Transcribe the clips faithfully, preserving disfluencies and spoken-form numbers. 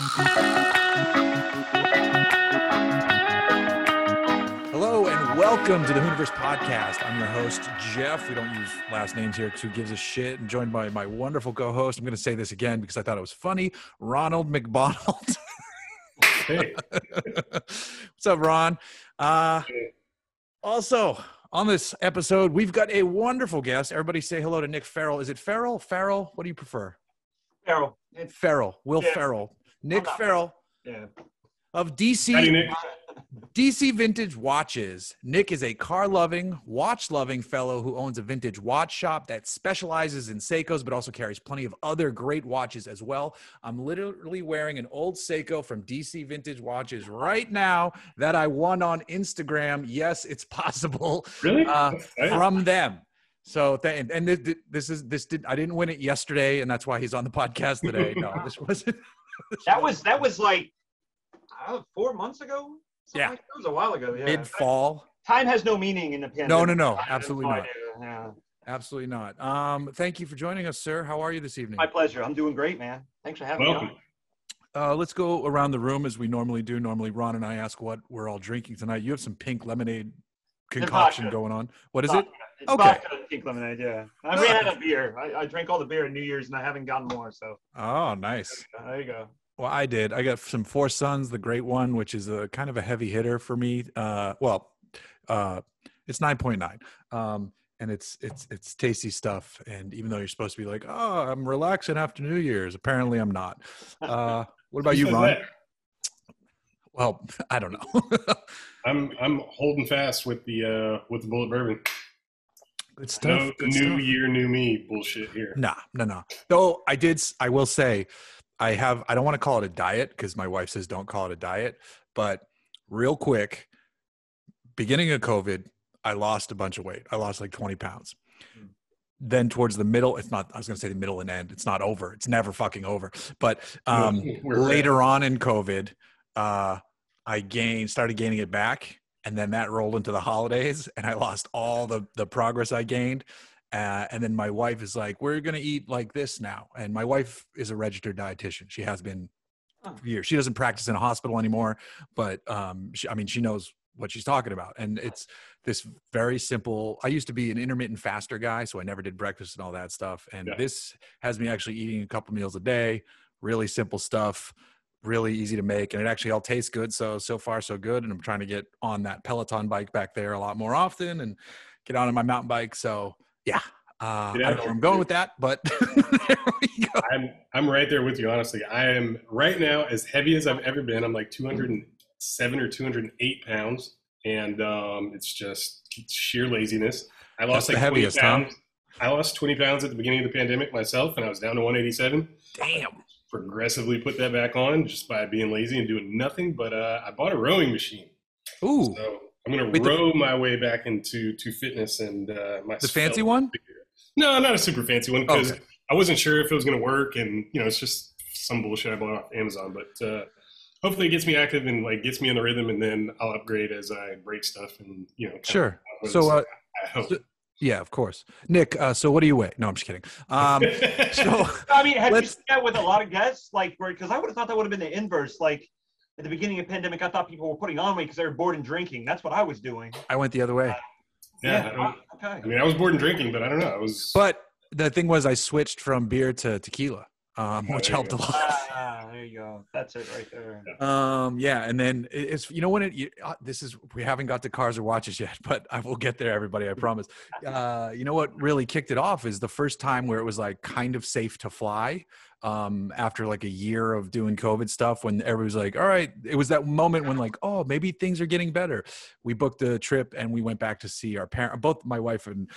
Hello and welcome to the Hooniverse podcast. I'm your host, Jeff. We don't use last names here because who gives a shit? And joined by my wonderful co-host. I'm going to say this again because I thought it was funny. Ronald McDonald. Hey. What's up, Ron? Uh, also, on this episode, we've got a wonderful guest. Everybody say hello to Nick Farrell. Is it Farrell? Farrell? What do you prefer? Farrell. Farrell. Will Yeah. Farrell. Nick Farrell Yeah. of D C. Howdy, Nick. D C Vintage Watches. Nick is a car-loving, watch-loving fellow who owns a vintage watch shop that specializes in Seikos, but also carries plenty of other great watches as well. I'm literally wearing an old Seiko from D C Vintage Watches right now that I won on Instagram. Yes, it's possible. Really? Uh, That's nice. from them. So, th- and this, this is this did I didn't win it yesterday, and that's why he's on the podcast today. No, this wasn't. That was that was like uh, four months ago. Something Yeah. like that. It was a while ago. Yeah. Mid-fall. Time has no meaning in the pandemic. No, no, no, I have absolutely not. idea. Yeah. Absolutely not. Um, thank you for joining us, sir. How are you this evening? My pleasure. I'm doing great, man. Thanks for having Welcome. me Uh, let's go around the room as we normally do. Normally, Ron and I ask what we're all drinking tonight. You have some pink lemonade concoction vodka. going on. What is on. it? It's Okay. vodka and pink lemonade. Yeah. I ran out of beer. I, I drank all the beer at New Year's and I haven't gotten more. So Oh, nice. there you go. Well, I did. I got some Four Sons, the great one, which is a kind of a heavy hitter for me. Uh, well, uh, it's nine point nine. Um, and it's it's it's tasty stuff. And even though you're supposed to be like, oh, I'm relaxing after New Year's, apparently I'm not. Uh, what about Who you, says Ron? that? Well, I don't know. I'm I'm holding fast with the uh with the Bullet Bourbon. Good stuff. No Good new stuff. year, new me bullshit here. Nah, no, no. Though I did, s- I will say, I have, I don't want to call it a diet because my wife says don't call it a diet, but real quick, beginning of COVID, I lost a bunch of weight. I lost like twenty pounds. Mm. Then towards the middle, it's not, I was going to say the middle and end. It's not over. It's never fucking over. But um, We're later on in COVID, uh, I gained, started gaining it back. And then that rolled into the holidays and I lost all the, the progress I gained. Uh, and then my wife is like, we're going to eat like this now. And my wife is a registered dietitian. She has been Oh. for years. She doesn't practice in a hospital anymore, but um, she, I mean, she knows what she's talking about. And it's this very simple, I used to be an intermittent faster guy, so I never did breakfast and all that stuff. And Yeah. this has me actually eating a couple meals a day, really simple stuff, really easy to make. And it actually all tastes good. So, so far so good. And I'm trying to get on that Peloton bike back there a lot more often and get on my mountain bike. So yeah, uh, I Get don't out know there. where I'm going with that, but there we go. I'm I'm right there with you, honestly. I am right now as heavy as I've ever been. I'm like two hundred seven or two hundred eight pounds. And um it's just it's sheer laziness. I lost That's like the twenty heaviest, huh? pounds. I lost twenty pounds at the beginning of the pandemic myself, and I was down to one eighty-seven. Damn. Progressively put that back on just by being lazy and doing nothing. But uh, I bought a rowing machine, Ooh, so I'm gonna Wait, the- row my way back into to fitness and uh, my the fancy svelte one? figure. No, not a super fancy one because Okay. I wasn't sure if it was gonna work, and you know it's just some bullshit I bought off Amazon. But uh, hopefully it gets me active and like gets me in the rhythm, and then I'll upgrade as I break stuff and you know. kind of- Sure. what So, is it? uh, I hope. so- yeah, of course. Nick, uh, so what do you weigh? No, I'm just kidding. Um, so I mean, have you Let's- seen that with a lot of guests? Like, because I would have thought that would have been the inverse. Like, at the beginning of the pandemic, I thought people were putting on weight because they were bored and drinking. That's what I was doing. I went the other way. yeah, I, don't, Okay. I mean I was bored and drinking, but I don't know. I was. But the thing was, I switched from beer to tequila, um, Oh, which there you helped a go. lot. Ah, there you go. That's it right there. Um, yeah, and then it- it's you know when it you, uh, this is we haven't got to cars or watches yet, but I will get there, everybody. I promise. Uh, you know what really kicked it off is the first time where it was like kind of safe to fly. Um, after like a year of doing COVID stuff, when everybody was like, "All right," it was that moment when like, "Oh, maybe things are getting better." We booked a trip and we went back to see our parent. Both my wife and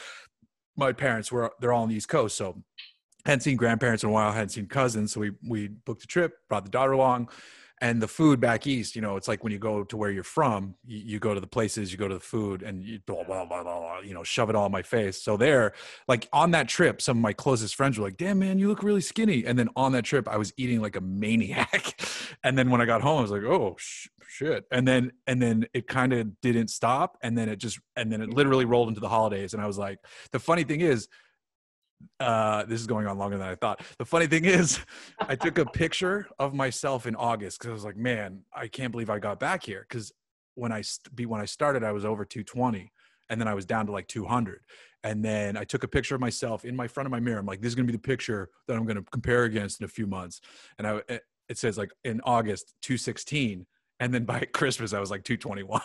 my parents were they're all on the East Coast, so hadn't seen grandparents in a while, hadn't seen cousins. So we we booked a trip, brought the daughter along, And the food back east, you know, it's like when you go to where you're from, you, you go to the places, you go to the food, and you blah, blah, blah, blah, blah, you know, shove it all in my face. So there, like on that trip, some of my closest friends were like, damn, man, you look really skinny. And then on that trip, I was eating like a maniac. And then when I got home, I was like, oh, sh- shit. And then, and then it kind of didn't stop. And then it just, and then it literally rolled into the holidays. And I was like, the funny thing is, Uh, this is going on longer than I thought. The funny thing is, I took a picture of myself in August because I was like, man, I can't believe I got back here. Because when I st- be when I started, I was over two twenty, and then I was down to like two hundred. And then I took a picture of myself in my front of my mirror. I'm like, this is gonna be the picture that I'm gonna compare against in a few months. And I it says like in August two sixteen, and then by Christmas I was like two twenty-one.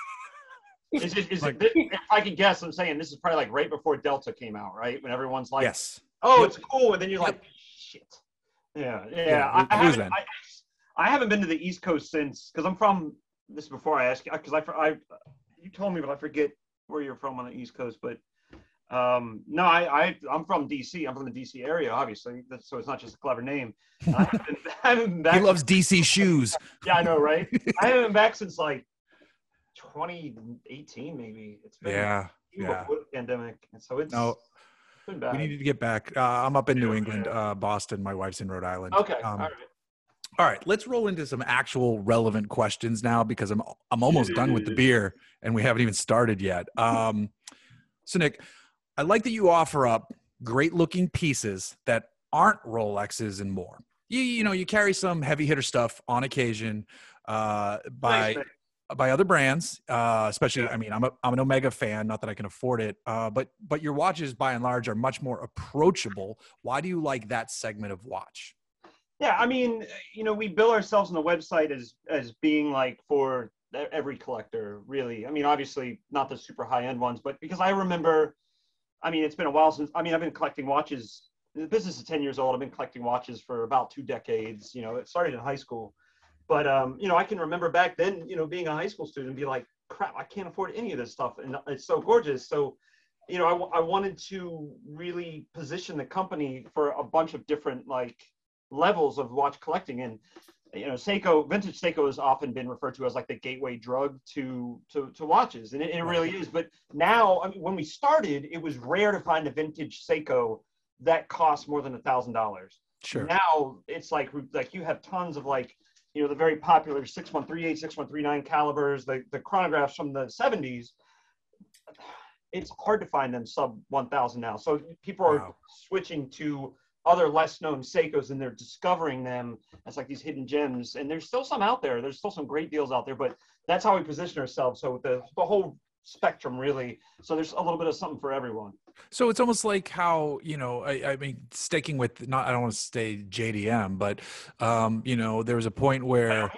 Is it, is Like- it, if I could guess, I'm saying this is probably like right before Delta came out, right? When everyone's like, Yes. oh, Yep. it's cool. And then you're Yep. like, shit. Yeah. Yeah. Yeah, I, it was haven't, then. I, I haven't been to the East Coast since, because I'm from, this is before I ask you, because I, I, you told me, but I forget where you're from on the East Coast. But um, no, I, I, I'm from D C. I'm from the D C area, obviously. That's, so it's not just a clever name. I haven't, been, I haven't been back He loves D C shoes. Yeah, I know, right? I haven't been back since like twenty eighteen, maybe. It's been Yeah. even Yeah. before the pandemic, and so it's, No, it's been bad. we needed to get back. Uh, I'm up in New Yeah. England, uh, Boston. My wife's in Rhode Island. Okay, Um, all right. All right, let's roll into some actual relevant questions now because I'm I'm almost done with the beer and we haven't even started yet. Um, so Nick, I like that you offer up great looking pieces that aren't Rolexes and more. You you know you carry some heavy hitter stuff on occasion uh, by Nice, Nick. by other brands, uh, especially. Yeah. I mean, I'm a I'm an Omega fan. Not that I can afford it, uh, but but your watches by and large are much more approachable. Why do you like that segment of watch? Yeah, I mean, you know, we bill ourselves on the website as as being like for every collector, really. I mean, obviously not the super high end ones, but because I remember, I mean, it's been a while since. I mean, I've been collecting watches. The business is ten years old. I've been collecting watches for about two decades. You know, it started in high school, but um, you know, I can remember back then, you know, being a high school student and be like, crap, I can't afford any of this stuff, and it's so gorgeous. So, you know, I, w- I wanted to really position the company for a bunch of different like levels of watch collecting. And you know, Seiko, vintage Seiko has often been referred to as like the gateway drug to to, to watches, and it, it really is. But now, I mean, when we started, it was rare to find a vintage Seiko that cost more than a thousand dollars. Sure. Now it's like like you have tons of like, you know, the very popular six one three eight, six one three nine calibers, the the chronographs from the seventies. It's hard to find them sub one thousand now. So people are Wow. switching to other less known Seikos, and they're discovering them as like these hidden gems. And there's still some out there. There's still some great deals out there, but that's how we position ourselves. So the, the whole spectrum really. So there's a little bit of something for everyone. So it's almost like how, you know, I, I mean, sticking with not, I don't want to say J D M, but, um, you know, there was a point where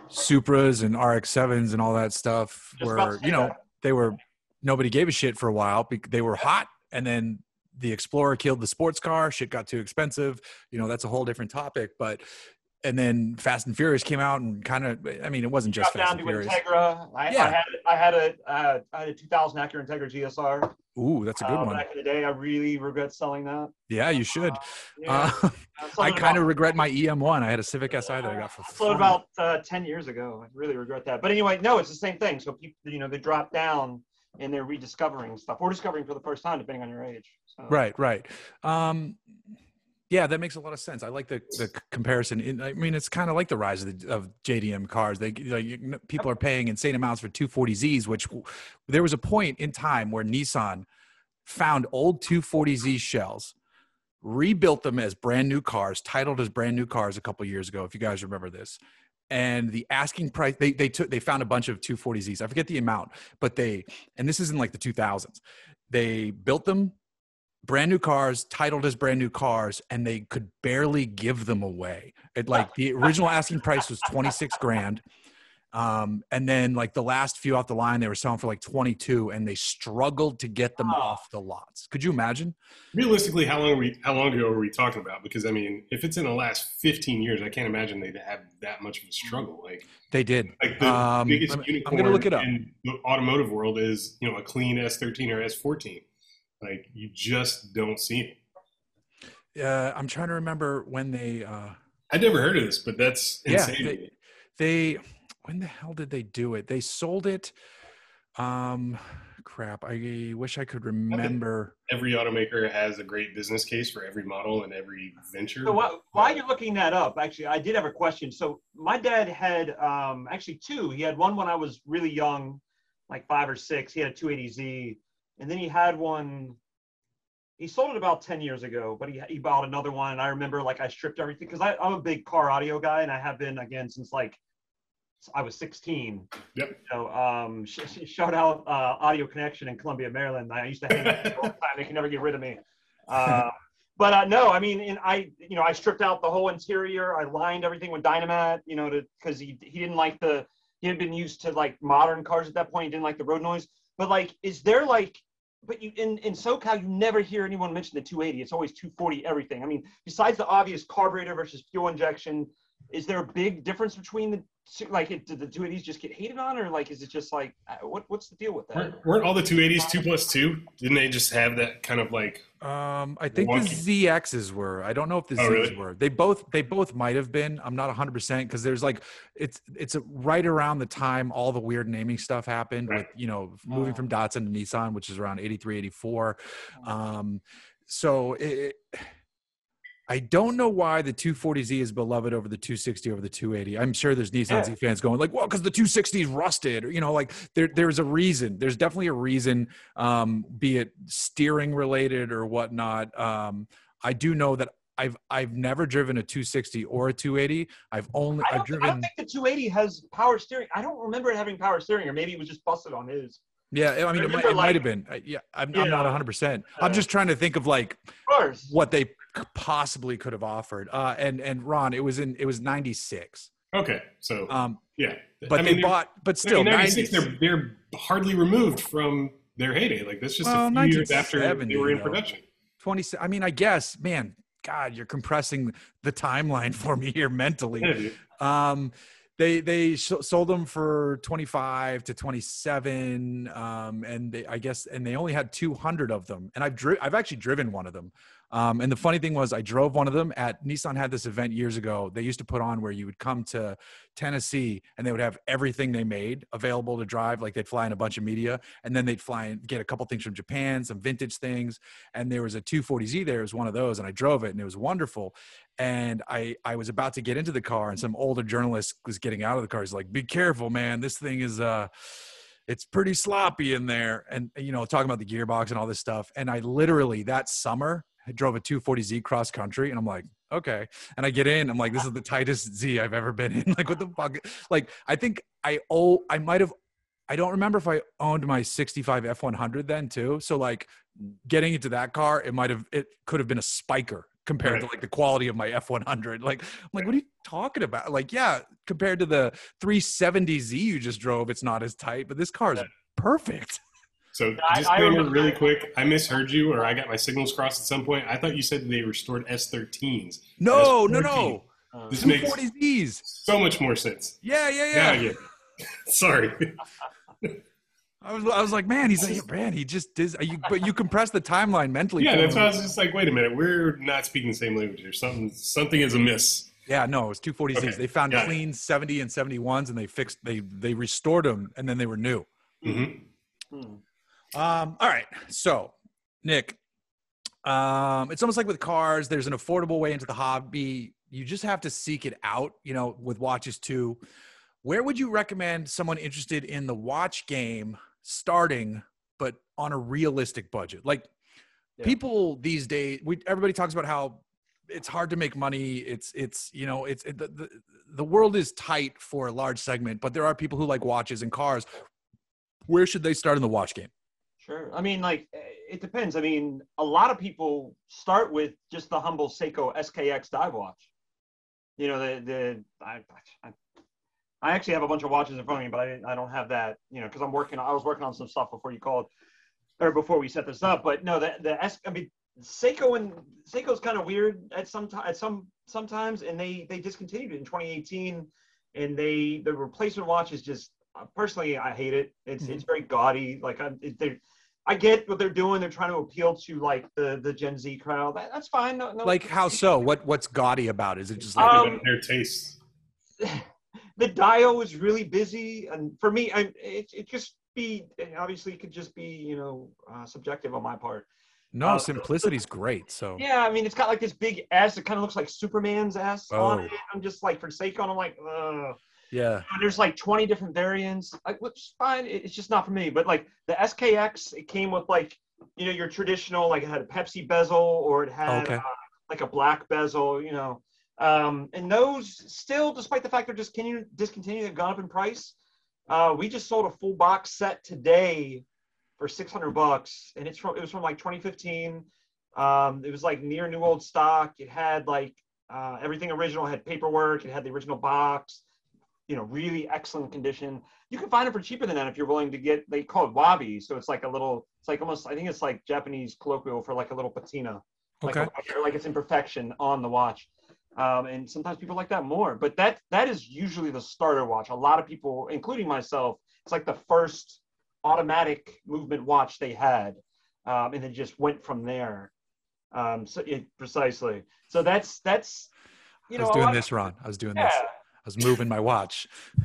Supras and R X sevens and all that stuff Just about to were, say you know, that. they were, nobody gave a shit for a while. bec- They were hot. And then the Explorer killed the sports car. Shit got too expensive. You know, that's a whole different topic. But, and then Fast and Furious came out and kind of, I mean, it wasn't just Dropped Fast down and to Furious. Integra. I, Yeah. I had I had a uh, I had a two thousand Acura Integra G S R. Ooh, that's a good uh, one. Back in the day, I really regret selling that. Yeah, you should. Yeah, Uh, I sold I it kind of about- regret my E M one. I had a Civic S I that I got for I sold it fun. about uh, ten years ago. I really regret that. But anyway, no, it's the same thing. So people, you know, they drop down and they're rediscovering stuff or discovering for the first time, depending on your age. So. Right, right. Um, yeah, that makes a lot of sense. I like the the c- comparison. In, I mean, it's kind of like the rise of, the, of J D M cars. They like, you kn- people are paying insane amounts for two forty Zs, which w- there was a point in time where Nissan found old two forty Z shells, rebuilt them as brand new cars, titled as brand new cars a couple years ago. If you guys remember this. And the asking price, they they took they found a bunch of two forty Zs. I forget the amount, but they, and this is in like the two thousands. They built them brand new cars, titled as brand new cars, and they could barely give them away. It like the original asking price was twenty-six grand. Um, and then like the last few off the line, they were selling for like twenty-two, and they struggled to get them Oh. off the lots. Could you imagine? Realistically, how long are we? How long ago are we talking about? Because I mean, if it's in the last fifteen years, I can't imagine they'd have that much of a struggle. Like, They did. like the Um, biggest I'm- I'm unicorn gonna look it up. in the automotive world is, you know, a clean S thirteen or S fourteen. Like, you just don't see it. Uh, I'm trying to remember when they. Uh, I'd never heard of this, but that's Yeah, insane. to they, me. they when the hell did they do it? They sold it. Um, crap. I wish I could remember. Every automaker has a great business case for every model and every venture. So while, while you're looking that up, actually, I did have a question. So my dad had um, actually two. He had one when I was really young, like five or six. He had a two eighty Z, and then he had one. he sold it about ten years ago, but he he bought another one. And I remember like I stripped everything because I'm a big car audio guy, and I have been again since like I was sixteen. Yep. So um, sh- sh- shout out uh, Audio Connection in Columbia, Maryland. I used to hang out there all the time. They can never get rid of me. Uh, but uh, no, I mean, and I, you know, I stripped out the whole interior. I lined everything with Dynamat, you know, to because he he didn't like the he had been used to like modern cars at that point. He didn't like the road noise. But like, is there like, but you in in SoCal, you never hear anyone mention the two eighty. It's always two forty everything. I mean, besides the obvious carburetor versus fuel injection, is there a big difference between the like it, did the two eighties just get hated on, or like is it just like what what's the deal with that? Weren't, weren't all the two eighties two plus two? Didn't they just have that kind of like? Um, I think wonky? the Z Xs were. I don't know if the Oh, Zs really? were. They both they both might have been. I'm not one hundred percent because there's like it's it's a, right around the time all the weird naming stuff happened Right. with you know moving Oh. from Datsun to Nissan, which is around eighty-three, eighty-four. Um, so it, I don't know why the two forty Z is beloved over the two sixty over the two eighty. I'm sure there's Nissan Yeah. Z fans going like, well, because the two sixty is rusted, or, you know, like there, there's a reason. There's definitely a reason, um, be it steering related or whatnot. Um, I do know that I've I've never driven a two sixty or a two eighty. I've only I I've don't, driven. I don't think the two eighty has power steering. I don't remember it having power steering, or maybe it was just busted on his. Yeah, I mean, it, might, remember, it might like- have been. I- Yeah, I'm, Yeah. I'm not one hundred percent. I'm Uh, just trying to think of like Of course. what they possibly could have offered. Uh, and and Ron, it was in it was ninety-six. Okay, so Um, yeah, but I they mean, bought, but they're- still, in ninety-six, ninety, they're they're hardly removed from their heyday. Like that's just Well, a few years after they nineteen were in seventy, production. twenty. I mean, I guess, man, God, you're compressing the timeline for me here mentally. Yeah, dude. Um, they they sh- sold them for twenty-five to twenty-seven, um, and they, I guess, and they only had two hundred of them. And I've dri- I've actually driven one of them. Um, and the funny thing was, I drove one of them at Nissan had this event years ago. They used to put on where you would come to Tennessee and they would have everything they made available to drive. Like they'd fly in a bunch of media, and then they'd fly and get a couple things from Japan, some vintage things. And there was a two forty Z there. It was one of those, and I drove it, and it was wonderful. And I, I was about to get into the car, and some older journalist was getting out of the car. He's like, "Be careful, man. This thing is uh, it's pretty sloppy in there." And you know, talking about the gearbox and all this stuff. And I literally that summer I drove a two forty Z cross country, and I'm like, okay. And I get in, I'm like, this is the tightest Z I've ever been in. Like, what the fuck? Like, I think I owe, I might have. I don't remember if I owned my sixty-five F one hundred then too. So like, getting into that car, it might have, it could have been a spiker compared Right. to like the quality of my F one hundred. Like, I'm like, what are you talking about? Like, yeah, compared to the three seventy Z you just drove, it's not as tight, but this car is Yeah. perfect. So I- I disclaimer, remember- really quick. I misheard you, or I got my signals crossed at some point. I thought you said they restored S thirteens. No, That's no, no. Uh, This two makes forty Zs. so much more sense. Yeah, yeah, Yeah, yeah. I get it. Sorry. I was, I was like, man, he's like, man, he just did. You, but you compress the timeline mentally. Yeah, for that's him. why I was just like, wait a minute, we're not speaking the same language here. Something, something is amiss. Yeah, no, it was two forty Zs. Okay, They found got it. clean seventy and seventy-ones, and they fixed, they they restored them, and then they were new. hmm hmm. Um, all right, so Nick, um, it's almost like with cars. There's an affordable way into the hobby. You just have to seek it out. You know, with watches too. Where would you recommend someone interested in the watch game starting, but on a realistic budget? Like Yeah. people these days, we everybody talks about how it's hard to make money. It's it's you know it's it, the, the the world is tight for a large segment, but there are people who like watches and cars. Where should they start in the watch game? Sure. I mean, like, it depends. I mean, a lot of people start with just the humble Seiko S K X dive watch. You know, the the I, I, I actually have a bunch of watches in front of me, but I didn't, I don't have that. You know, because I'm working. I was working on some stuff before you called, or before we set this up. But no, the the S. I mean, Seiko and Seiko's kind of weird at some time. At some sometimes, and they they discontinued it in twenty eighteen, and they the replacement watch is just. Uh, personally, I hate it. It's Mhm. it's very gaudy. Like I'm, it, they, I get what they're doing. They're trying to appeal to like the the Gen Z crowd. That, that's fine. No, no. Like how so? What what's gaudy about it? Is it just like Um, Their tastes. the dial is really busy, and for me, I it it just be obviously it could just be you know uh, subjective on my part. no uh, simplicity's great. So Yeah, I mean it's got like this big S. It kind of looks like Superman's S on Oh. it. I'm just like for Seiko, I'm like, ugh. yeah, There's like twenty different variants, like, which is fine. It- It's just not for me. But like the S K X, it came with like you know, your traditional, like it had a Pepsi bezel or it had Okay. uh, like a black bezel, you know. Um, and those still, despite the fact they're just continue, discontinued, they've gone up in price. Uh, we just sold a full box set today for six hundred bucks, and it's from it was from like twenty fifteen. Um, it was like near new old stock. It had like uh, everything original. It had paperwork. It had the original box. You know, really excellent condition. You can find it for cheaper than that if you're willing to get. They call it wabi, so it's like a little. It's like almost. I think it's like Japanese colloquial for like a little patina, like Okay. a, like it's imperfection on the watch. Um, and sometimes people like that more. But that that is usually the starter watch. A lot of people, including myself, it's like the first automatic movement watch they had, um, and it just went from there. Um, so it, precisely. So that's that's you I know was a doing lot this, of, Ron. I was doing yeah. this. I was moving my watch.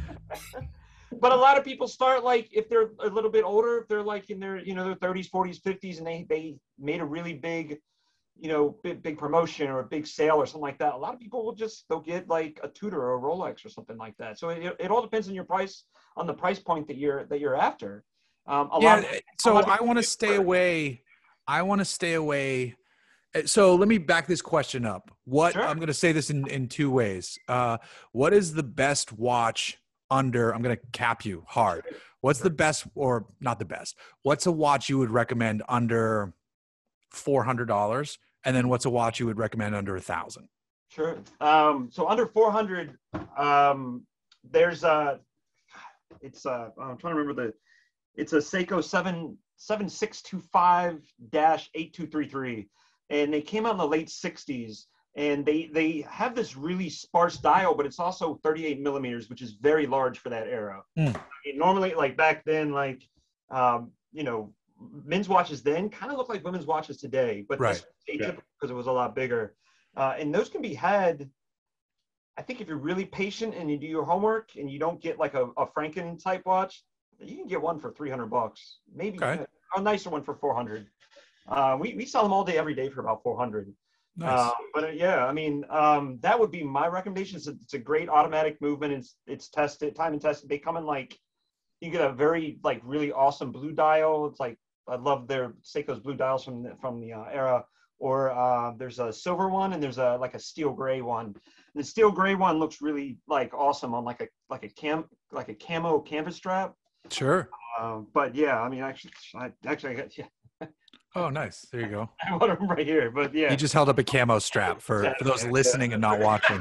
But a lot of people start like if they're a little bit older, if they're like in their you know their thirties, forties, fifties, and they they made a really big you know, big, big promotion or a big sale or something like that. A lot of people will just, they'll get like a Tudor or a Rolex or something like that. So it, it all depends on your price, on the price point that you're, that you're after. Um, a Yeah. lot of, So lot of I want to stay away. I want to stay away. So let me back this question up. What Sure. I'm going to say this in, in two ways. Uh, what is the best watch under, I'm going to cap you hard. What's the best or not the best? What's a watch you would recommend under four hundred dollars? And then what's a watch you would recommend under a thousand? Sure. Um, so under four hundred, um, there's a, it's a, I'm trying to remember the, it's a Seiko seven, seven six two five dash eight two three three. And they came out in the late sixties, and they, they have this really sparse dial, but it's also thirty-eight millimeters, which is very large for that era. Mm. I mean, normally, like back then, like, um, you know, men's watches then kind of look like women's watches today, but Right. this was atypical because it was a lot bigger. Uh, and those can be had, I think if you're really patient and you do your homework and you don't get like a, a Franken type watch, you can get one for three hundred bucks, maybe Okay. a nicer one for four hundred. Uh, we, we sell them all day, every day for about four hundred. Nice. Uh, but uh, yeah, I mean, um, that would be my recommendation. It's a, it's a great automatic movement. It's, it's tested, time and tested. They come in like, you get a very like really awesome blue dial. It's like, I love their Seiko's blue dials from the, from the uh, era. Or uh, there's a silver one and there's a like a steel gray one. And the steel gray one looks really like awesome on like a like a cam like a camo canvas strap. Sure. Um, but yeah, I mean, actually, I actually I got yeah, Oh, nice. There you go. I have one of them right here. But yeah, You just held up a camo strap for, for those listening and not watching.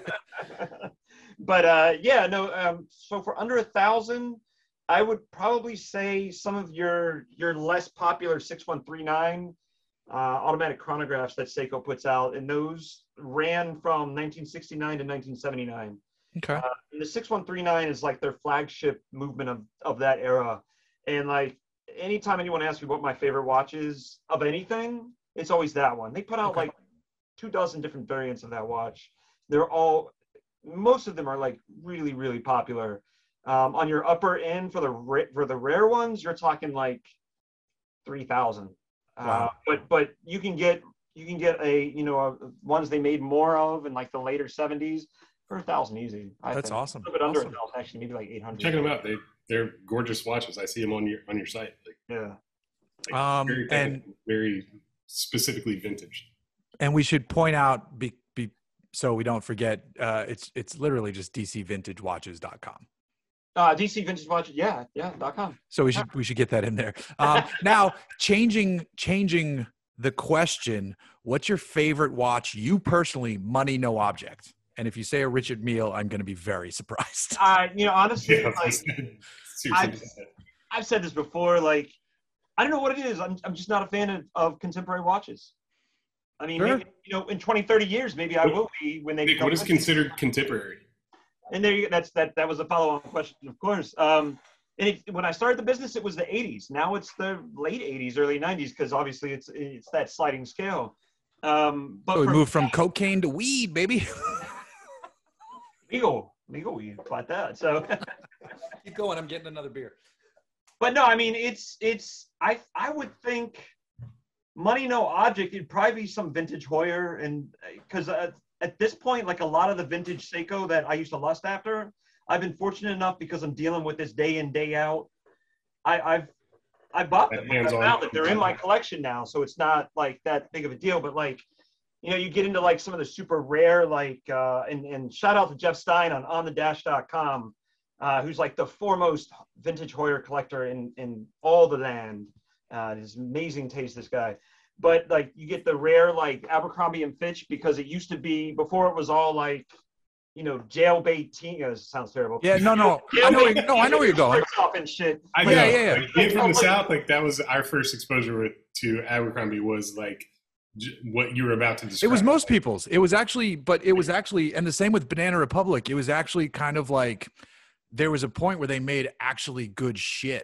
But uh, yeah, no. Um, so for under a thousand, I would probably say some of your your less popular six one three nine uh, automatic chronographs that Seiko puts out, and those ran from nineteen sixty-nine to nineteen seventy-nine. Okay. Uh, and the six one three nine is like their flagship movement of, of that era. And like anytime anyone asks me what my favorite watch is of anything, it's always that one. They put out Okay. like two dozen different variants of that watch. They're all, most of them are like really, really popular. Um, on your upper end for the ra- for the rare ones, you're talking like three thousand. Wow. Uh, but but you can get you can get a you know a, ones they made more of in like the later seventies for a thousand easy. I That's think. awesome. A little bit under Awesome. a thousand, actually, maybe like eight hundred. Checking them out. They they're gorgeous watches. I see them on your on your site. Like, Yeah. like Um, very and technical, very specifically vintage. and we should point out be, be so we don't forget uh, it's it's literally just d c vintage watches dot com. Uh, D C Vintage Watch, yeah, yeah, dot com. So we should we should get that in there. Um, now changing changing the question, what's your favorite watch? You personally, money no object. And if you say a Richard Mille, I'm going to be very surprised. Uh, you know, honestly, Yeah, like seriously. I've, I've said this before, like, I don't know what it is. I'm, I'm just not a fan of, of contemporary watches. I mean, Sure. maybe, you know, in twenty, thirty years, maybe I will be when they Nick, become. what is considered contemporary? And there you that's that that was a follow-on question, of course. Um, and it, when I started the business, it was the eighties. Now it's the late eighties, early nineties, because obviously it's it's that sliding scale. Um, but So we for moved from cocaine to weed, baby. legal, legal weed, like that. So, Keep going. I'm getting another beer. but no, I mean, it's it's I I would think money no object. It'd probably be some vintage Hoyer, and because uh, at this point, like a lot of the vintage Seiko that I used to lust after, I've been fortunate enough because I'm dealing with this day in day out. I, I've I bought them. That hands-on. I found it. They're in my collection now, so it's not like that big of a deal. But like, you know, you get into like some of the super rare, like, uh, and and shout out to Jeff Stein on on the dash dot com, uh, who's like the foremost vintage Hoyer collector in in all the land. Uh, his amazing taste, this guy. But like, you get the rare like Abercrombie and Fitch, because it used to be, before it was all like, you know, jailbait teen. Oh, this sounds terrible. Yeah, no, no, I know, where, no, I know where you're going. Off and shit. I Yeah, know. yeah, yeah. Like, being from the South, like that was our first exposure with, to Abercrombie was like j- what you were about to describe. It was most people's. It was actually, but it was actually, and the same with Banana Republic. It was actually kind of like there was a point where they made actually good shit.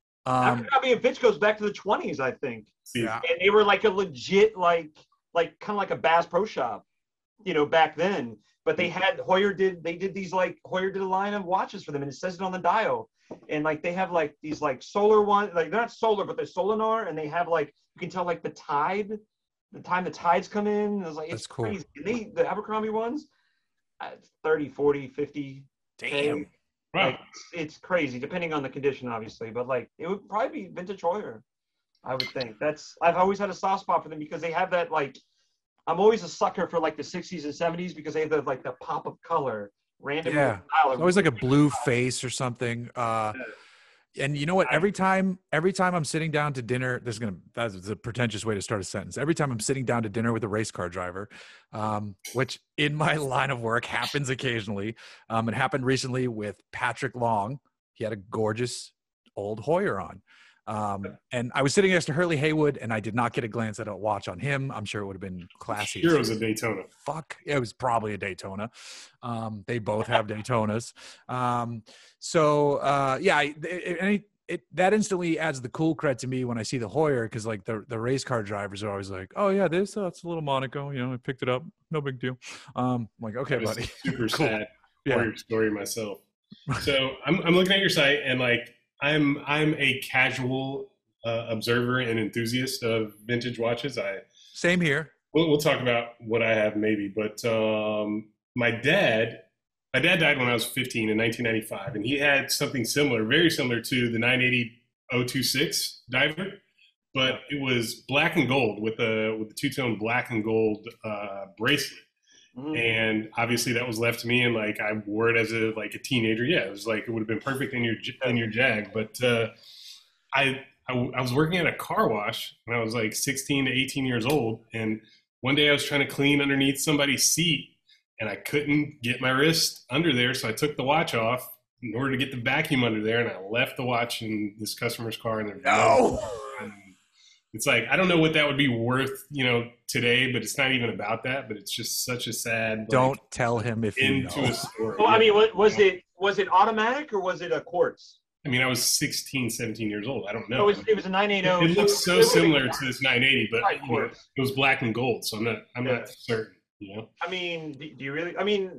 Um, Abercrombie and Fitch goes back to the twenties, I think. yeah. And they were like a legit, like, like kind of like a Bass Pro Shop, you know, back then. But they had Hoyer did they did these like Hoyer did a line of watches for them, and it says it on the dial. And like they have like these like solar ones, like they're not solar, but they're Solinar, and they have like you can tell like the tide, the time the tides come in. It was like it's That's cool. crazy. And they the Abercrombie ones, uh, thirty, forty, fifty. Damn. Wow. Like, it's crazy, depending on the condition, obviously. But like, it would probably be vintage Hoyer, I would think. That's I've always had a soft spot for them because they have that like. I'm always a sucker for like the sixties and seventies because they have the, like the pop of color, random. Yeah. It's always like a blue face or something. Uh, and you know what? Every time, every time I'm sitting down to dinner, this is gonna that's a pretentious way to start a sentence. Every time I'm sitting down to dinner with a race car driver, um, which in my line of work happens occasionally. Um, it happened recently with Patrick Long. He had a gorgeous old Hoyer on. Um, and I was sitting next to Hurley Haywood, and I did not get a glance at a watch on him. I'm sure it would have been classy. Sure, it was a Daytona. Fuck, it was probably a Daytona. Um, they both have Daytonas. Um, so uh, yeah, it, it, it, it that instantly adds the cool cred to me when I see the Hoyer, because like the the race car drivers are always like, oh yeah, this that's a little Monaco, you know, I picked it up, no big deal. Um, I'm like, okay, That was buddy. Super Cool. sad. Yeah. Warrior story myself. So I'm I'm looking at your site, and like I'm I'm a casual uh, observer and enthusiast of vintage watches. I Same here. we'll, we'll talk about what I have maybe, but um, my dad my dad died when I was fifteen in nineteen ninety-five, and he had something similar, very similar to the nine eighty oh twenty-six diver, but it was black and gold with a with a two-tone black and gold uh, bracelet. Mm. And obviously that was left to me, and like I wore it as a like a teenager. Yeah, it was like it would have been perfect in your in your Jag. But uh, I, I I was working at a car wash when I was like sixteen to eighteen years old, and one day I was trying to clean underneath somebody's seat, and I couldn't get my wrist under there, so I took the watch off in order to get the vacuum under there, and I left the watch in this customer's car, and there's No. and it's like I don't know what that would be worth, you know, today, but it's not even about that. But it's just such a sad. Like, Don't tell him if you into know. a story. Well, I mean, what, was it was it automatic or was it a quartz? I mean, I was sixteen, seventeen years old. I don't know. No, it was, it was a nine eighty. It, it looks so similar to this nine eighty, but Right, you know, quartz. it was black and gold, so I'm not. I'm Yeah. not certain. You know. I mean, do do you really? I mean,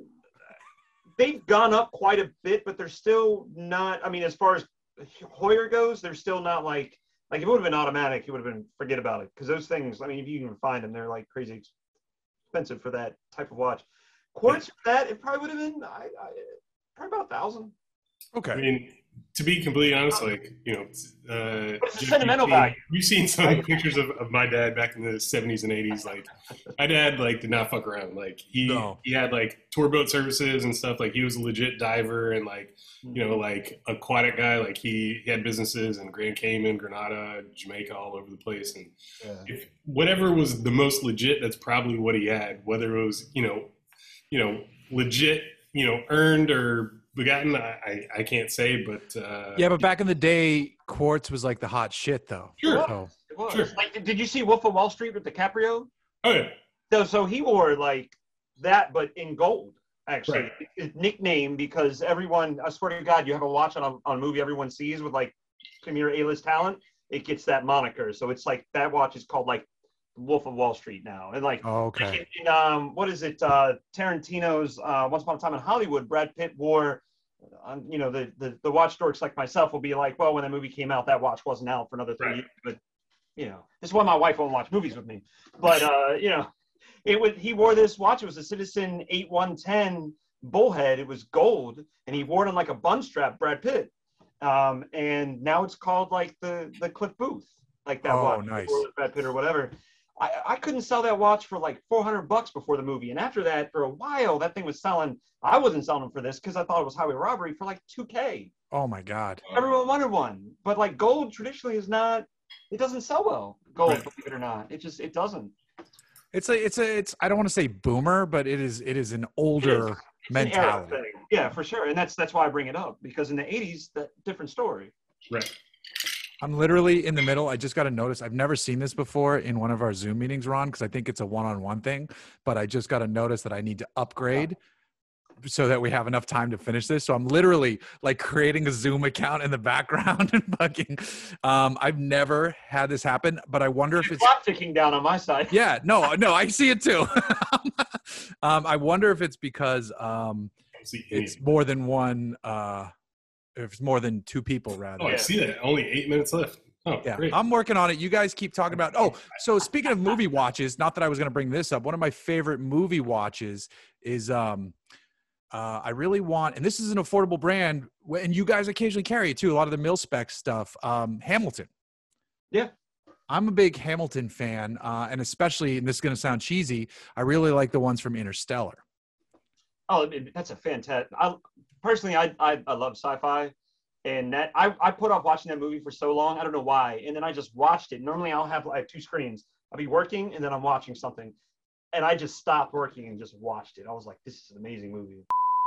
they've gone up quite a bit, but they're still not. I mean, as far as Hoyer goes, they're still not like like if it would have been automatic, it would have been forget about it because those things. I mean, if you can find them, they're like crazy expensive for that type of watch. Quartz, for that it probably would have been I, I, probably about a thousand. I Okay. mean, to be completely honest, like you know, uh, But it's a Jeff, sentimental you've seen, value. You've seen some pictures of, of my dad back in the seventies and eighties. Like, my dad like did not fuck around. Like he No. he had like tour boat services and stuff. Like he was a legit diver and like you know like aquatic guy. Like he, he had businesses in Grand Cayman, Grenada, Jamaica, all over the place. And Yeah. if whatever was the most legit, that's probably what he had. Whether it was you know you know legit, you know earned or begotten, I, I, I can't say, but uh, Yeah, but back in the day, quartz was like the hot shit, though. Sure. So, It was. Sure. Like, did- did you see Wolf of Wall Street with DiCaprio? oh yeah, So, so he wore like that, but in gold. Actually, Right. his nickname because everyone. I swear to God, you have a watch on a, on a movie everyone sees with like premier A-list talent. It gets that moniker. So it's like that watch is called like Wolf of Wall Street now, and like. oh, okay. In, in, um, what is it? Uh, Tarantino's uh, Once Upon a Time in Hollywood. Brad Pitt wore. Um, you know, the, the the watch dorks like myself will be like, well, when that movie came out, that watch wasn't out for another three Right. years. But you know, this is why my wife won't watch movies with me. But uh, you know, it would. He wore this watch. It was a Citizen eight one ten bullhead. It was gold, and he wore it on like a bun strap. Brad Pitt. Um, and now it's called like the the Cliff Booth, like that Oh, watch, nice. or Brad Pitt or whatever. I, I couldn't sell that watch for like four hundred bucks before the movie. And after that, for a while, that thing was selling. I wasn't selling them for this because I thought it was highway robbery for like two K. Oh my God. Everyone wanted one. But like gold traditionally is not, it doesn't sell well. Gold, Right. believe it or not. It just, it doesn't. It's a, it's a, it's, I don't want to say boomer, but it is, it is an older It's an era mentality. thing. Yeah, for sure. And that's that's why I bring it up, because in the eighties, that different story. Right. I'm literally in the middle. I just got to notice. I've never seen this before in one of our Zoom meetings, Ron, because I think it's a one-on-one thing. But I just got to notice that I need to upgrade so that we have enough time to finish this. So I'm literally like creating a Zoom account in the background and fucking. Um, I've never had this happen, but I wonder if it's Clock ticking down on my side. yeah. No, no, I see it too. um, I wonder if it's because um, I don't see it's anything. more than one. Uh, if it's more than two people, rather. Oh, I see that. Only eight minutes left. Oh, Yeah, great. I'm working on it. You guys keep talking about. Oh, so speaking of movie watches, not that I was going to bring this up. One of my favorite movie watches is um, uh, I really want, and this is an affordable brand, wh- and you guys occasionally carry it too. A lot of the mil spec stuff. Um, Hamilton. Yeah. I'm a big Hamilton fan, uh, and especially, and this is going to sound cheesy, I really like the ones from Interstellar. Oh, it- that's a fantastic. I personally, I, I I love sci-fi, and that I I put off watching that movie for so long. I don't know why, and then I just watched it. Normally, I'll have I have two screens. I'll be working, and then I'm watching something, and I just stopped working and just watched it. I was like, this is an amazing movie.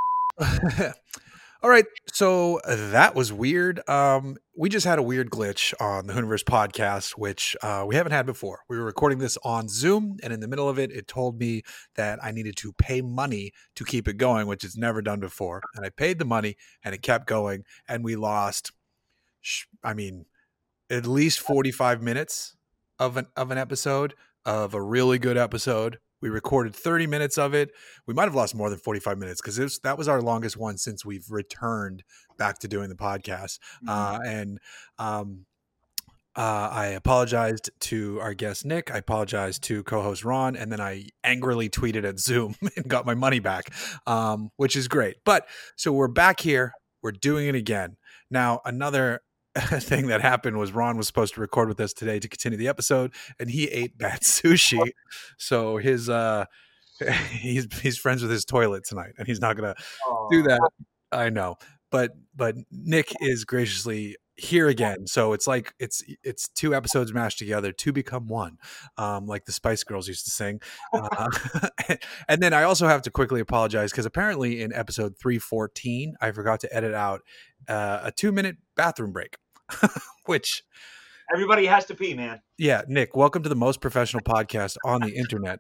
All right, so that was weird. Um, we just had a weird glitch on the Hooniverse podcast, which uh, we haven't had before. We were recording this on Zoom, and in the middle of it, it told me that I needed to pay money to keep it going, which it's never done before. And I paid the money, and it kept going, and we lost, sh- I mean, at least forty-five minutes of an of an episode, of a really good episode. We recorded thirty minutes of it. We might have lost more than forty-five minutes because that was our longest one since we've returned back to doing the podcast. Uh, and um, uh, I apologized to our guest, Nick. I apologized to co-host Ron. And then I angrily tweeted at Zoom and got my money back, um, which is great. But so we're back here. We're doing it again. Now, another thing that happened was Ron was supposed to record with us today to continue the episode, and he ate bad sushi. So his uh he's he's friends with his toilet tonight, and he's not gonna do that. I know. But but Nick is graciously here again. So it's like it's it's two episodes mashed together to become one, um, like the Spice Girls used to sing. Uh, and then I also have to quickly apologize because apparently in episode three fourteen, I forgot to edit out uh, a two minute bathroom break, which Everybody has to pee, man. yeah, Nick, welcome to the most professional podcast on the internet.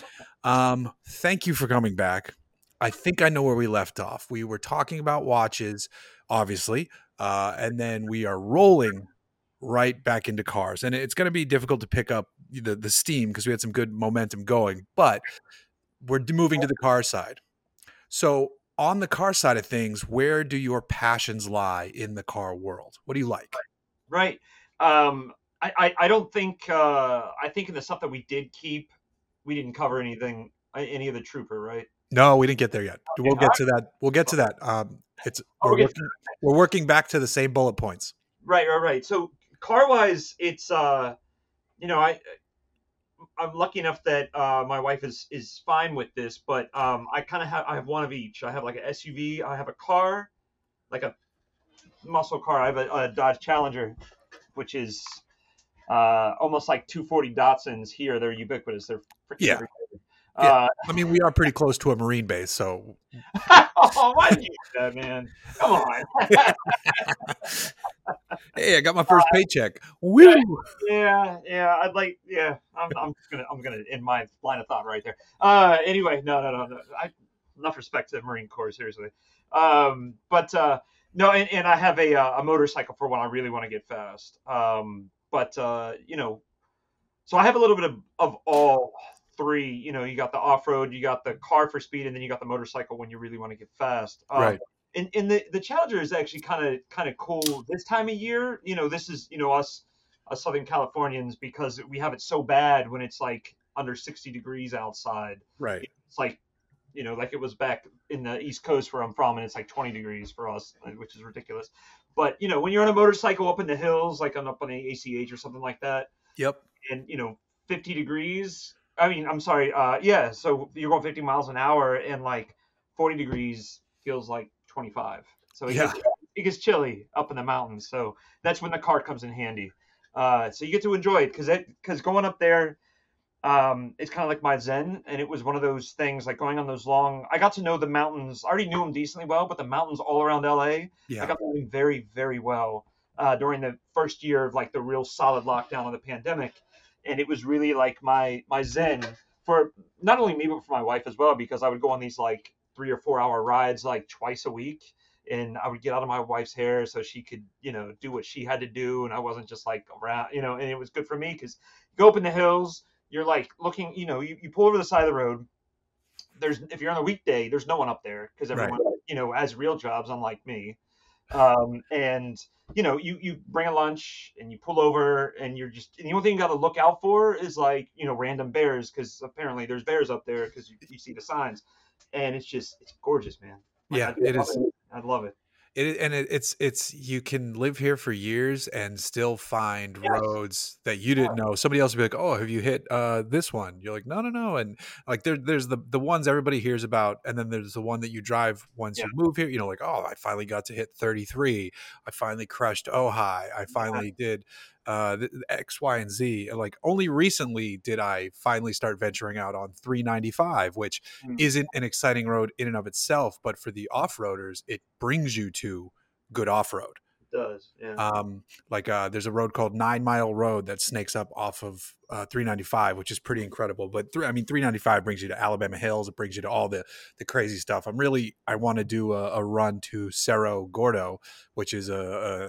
Um, thank you for coming back. I think I know where we left off. We were talking about watches, obviously, uh, and then we are rolling right back into cars. And it's going to be difficult to pick up the, the steam because we had some good momentum going, but we're moving to the car side. So on the car side of things, where do your passions lie in the car world? What do you like? Right. Um, I, I, I don't think, uh, I think in the stuff that we did keep, we didn't cover anything, any of the Trooper, right? No, we didn't get there yet. We'll get to that. We'll get to that. Um, it's we're Okay. working, we're working back to the same bullet points. Right, right, right. So car wise, it's, uh, you know, I, I'm lucky enough that uh, my wife is is fine with this, but um, I kind of have I have one of each. I have like an S U V. I have a car, like a muscle car. I have a, a Dodge Challenger, which is uh, almost like two forty Datsuns here. They're ubiquitous. They're freaking Yeah. everywhere. Yeah. Uh, I mean, we are pretty close to a Marine base, so oh, why did you do that, man? Come on. hey, I got my first paycheck. Woo! Yeah, yeah, I'd like, yeah, I'm, I'm just gonna, I'm gonna end my line of thought right there. Uh, anyway, no, no, no, no. I, enough respect to the Marine Corps, seriously. Um, but uh, no, and, and I have a a motorcycle for when I really want to get fast. Um, but uh, you know, so I have a little bit of of all three. You know, you got the off road, you got the car for speed, and then you got the motorcycle when you really want to get fast. Um, Right. And, and the, the Challenger is actually kind of kind of cool this time of year. You know, this is, you know, us, us Southern Californians, because we have it so bad when it's like under sixty degrees outside. Right. It's like you know, like it was back in the East Coast where I'm from, and it's like twenty degrees for us, which is ridiculous. But you know, when you're on a motorcycle up in the hills, like on up on the A C H or something like that, Yep. and you know, fifty degrees. I mean, I'm sorry. Uh, yeah. So you're going fifty miles an hour, and like forty degrees feels like twenty-five. So it, Yeah. gets, it gets chilly up in the mountains. So that's when the car comes in handy. Uh, so you get to enjoy it because it because going up there, um, it's kind of like my zen, and it was one of those things like going on those long. I got to know the mountains. I already knew them decently well, but the mountains all around L A, I Yeah. got to know them very, very well uh, during the first year of like the real solid lockdown of the pandemic, and it was really like my my zen for not only me but for my wife as well, because I would go on these like three or four hour rides like twice a week, and I would get out of my wife's hair so she could, you know, do what she had to do, and I wasn't just like around, you know, and it was good for me because you go up in the hills, you're like looking, you know, you, you pull over the side of the road. There's if you're on a weekday, there's no one up there because Right. everyone, you know, has real jobs, unlike me. Um, and you know, you you bring a lunch and you pull over, and you're just and the only thing you got to look out for is like, you know, random bears, because apparently there's bears up there because you, you see the signs, and it's just it's gorgeous, man. Like I Yeah, it love is. it. I love it. It, and it, it's it's you can live here for years and still find Yes. roads that you didn't know. Somebody else will be like, "Oh, have you hit uh, this one?" You're like, "No, no, no." And like there, there's the the ones everybody hears about, and then there's the one that you drive once Yeah. you move here. You know, like, "Oh, I finally got to hit thirty-three. I finally crushed Ojai. I finally did uh, the, the X, Y, and Z." And like only recently did I finally start venturing out on three ninety-five, which Mm, isn't an exciting road in and of itself, but for the off-roaders, it brings you to good off-road. it does. Yeah. Um, like uh, there's a road called Nine Mile Road that snakes up off of uh, three ninety-five, which is pretty incredible. But th- I mean, three ninety-five brings you to Alabama Hills. It brings you to all the the crazy stuff. I'm really I want to do a, a run to Cerro Gordo, which is a, a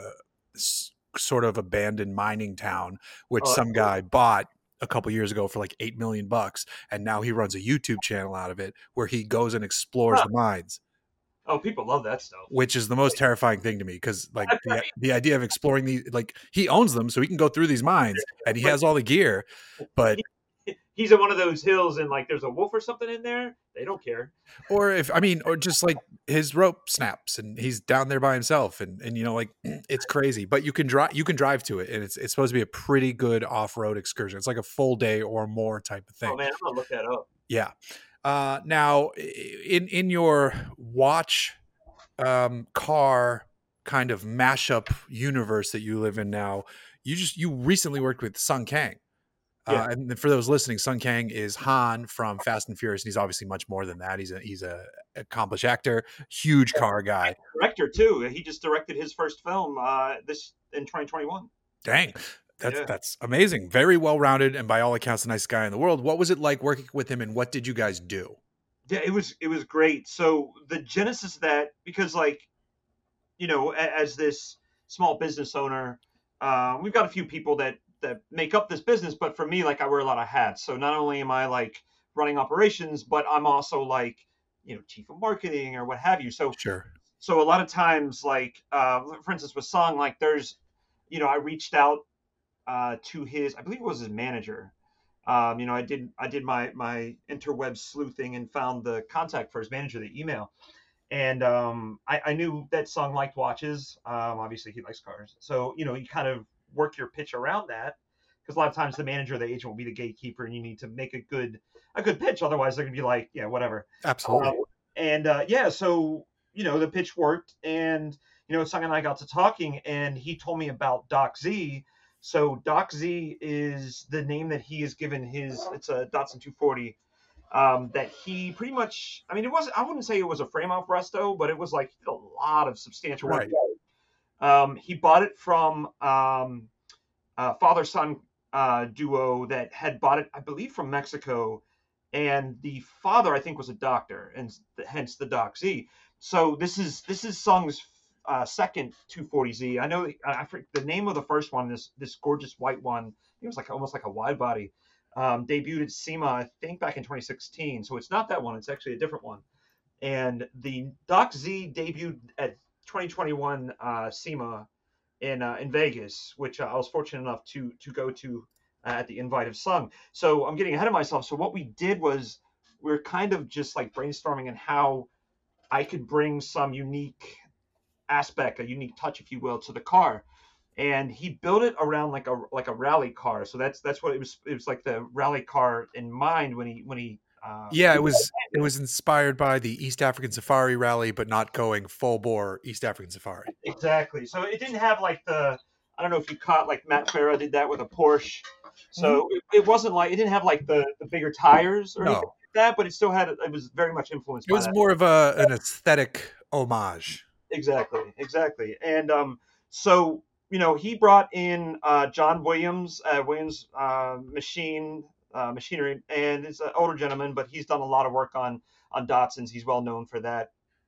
s- sort of abandoned mining town, which Oh, some guy bought a couple years ago for like eight million bucks, and now he runs a YouTube channel out of it where he goes and explores huh. the mines, Oh, people love that stuff. which is the most terrifying thing to me because like the the idea of exploring these, like he owns them so he can go through these mines and he But has all the gear, but he, he's at one of those hills, and like there's a wolf or something in there. They don't care. or if I mean or just like his rope snaps and he's down there by himself and and you know like it's crazy, but you can drive you can drive to it and it's it's supposed to be a pretty good off-road excursion. It's like a full day or more type of Oh thing. man, I'm gonna look that up. Yeah. Uh, now, in in your watch um, car kind of mashup universe that you live in now, you just you recently worked with Sung Kang. Yeah. Uh, and for those listening, Sung Kang is Han from Fast and Furious, and he's obviously much more than that. He's a he's a accomplished actor, huge car guy. Director too. He just directed his first film uh, this in twenty twenty-one. Dang, that's Yeah. that's amazing. Very well rounded, and by all accounts, the nicest guy in the world. What was it like working with him, and what did you guys do? Yeah, it was it was great. So the genesis of that, because like, you know, a- as this small business owner, uh, we've got a few people that that make up this business, but for me, like I wear a lot of hats. So not only am I like running operations, but I'm also like, you know, chief of marketing or what have you. So Sure. so a lot of times, like uh, for instance with Song, like there's, you know, I reached out uh, to his, I believe it was his manager. Um, you know, I did I did my my interweb sleuthing and found the contact for his manager, the email, and um, I, I knew that Song liked watches. Um, obviously, he likes cars, so you know, you kind of work your pitch around that, because a lot of times the manager, or the agent, will be the gatekeeper, and you need to make a good a good pitch. Otherwise, they're gonna be like, yeah, whatever. Absolutely. Uh, and uh, yeah, so you know, the pitch worked, and you know, Sung and I got to talking, and he told me about Doc Z. So Doc Z is the name that he has given his. It's a Datsun two forty. Um, that he pretty much. I mean, it wasn't. I wouldn't say it was a frame off resto, but it was like a lot of substantial work. Right. Um, he bought it from um, a father son uh, duo that had bought it, I believe, from Mexico, and the father, I think, was a doctor, and hence the Doc Z. So this is this is Sung's uh, second two forty Z. I know I forget the name of the first one. This this gorgeous white one. It was like almost like a wide body. Um, debuted at SEMA, I think, back in twenty sixteen. So it's not that one. It's actually a different one. And the Doc Z debuted at twenty twenty-one uh, SEMA in uh, in Vegas, which uh, I was fortunate enough to to go to uh, at the invite of Sung. So I'm getting ahead of myself. So what we did was we we're kind of just like brainstorming on how I could bring some unique aspect, a unique touch, if you will, to the car. And he built it around like a like a rally car. So that's that's what it was. It was like the rally car in mind when he when he. Uh, yeah, it was it was inspired by the East African Safari Rally, but not going full bore East African Safari. Exactly. So it didn't have like the, I don't know if you caught, like Matt Farah did that with a Porsche. So mm-hmm. it, it wasn't like, it didn't have like the, the bigger tires or no. anything like that, but it still had, it was very much influenced it by was that. more of a an aesthetic homage. Exactly, exactly. And um, so, you know, he brought in uh, John Williams, uh, Williams uh, Machine, uh, Machinery, and it's an older gentleman, but he's done a lot of work on, on Datsuns. He's well known for that.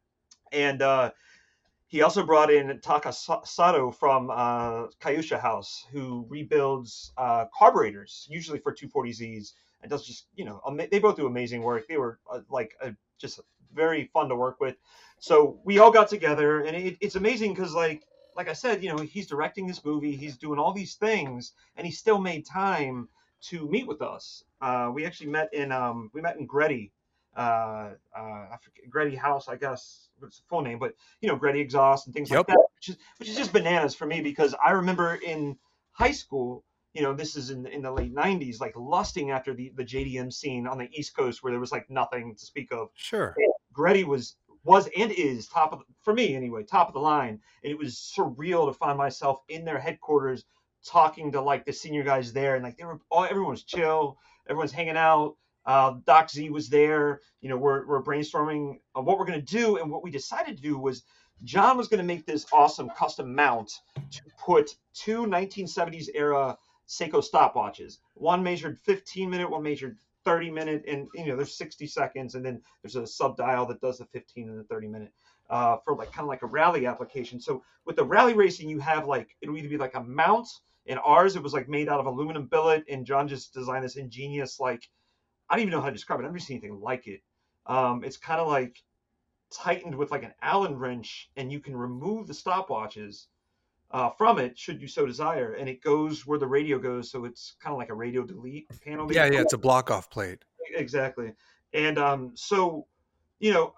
And uh, he also brought in Taka Sato from uh, Kyusha House, who rebuilds uh, carburetors, usually for two forty Zs, and does just, you know, ama- they both do amazing work. They were uh, like uh, just very fun to work with. So we all got together, and it, it's amazing because, like, like I said, you know, he's directing this movie, he's doing all these things, and he still made time to meet with us. Uh, we actually met in um, we met in Gretty. Uh, uh, I forget, Gretty House, I guess what's the full name, but you know, Gretty Exhaust and things yep. like that, which is, which is just bananas for me because I remember in high school, you know, this is in in the late nineties, like lusting after the, the J D M scene on the East Coast where there was like nothing to speak of. Sure. And Gretty was, was and is top of, for me anyway, top of the line. And it was surreal to find myself in their headquarters talking to like the senior guys there. And like they were all, everyone was chill, everyone's hanging out. Uh, Doc Z was there. You know, we're we're brainstorming on what we're going to do, and what we decided to do was John was going to make this awesome custom mount to put two nineteen seventies era Seiko stopwatches. One measured fifteen minute, one measured thirty minute, and you know there's sixty seconds, and then there's a sub dial that does the fifteen and the thirty minute uh, for like kind of like a rally application. So with the rally racing, you have like it'll either be like a mount. In ours, it was like made out of aluminum billet, and John just designed this ingenious like. I don't even know how to describe it. I've never seen anything like it. Um, it's kind of like tightened with like an Allen wrench, and you can remove the stopwatches uh, from it should you so desire, and it goes where the radio goes. So it's kind of like a radio delete panel. Yeah, yeah, it's a block off plate. Exactly. And um, so, you know,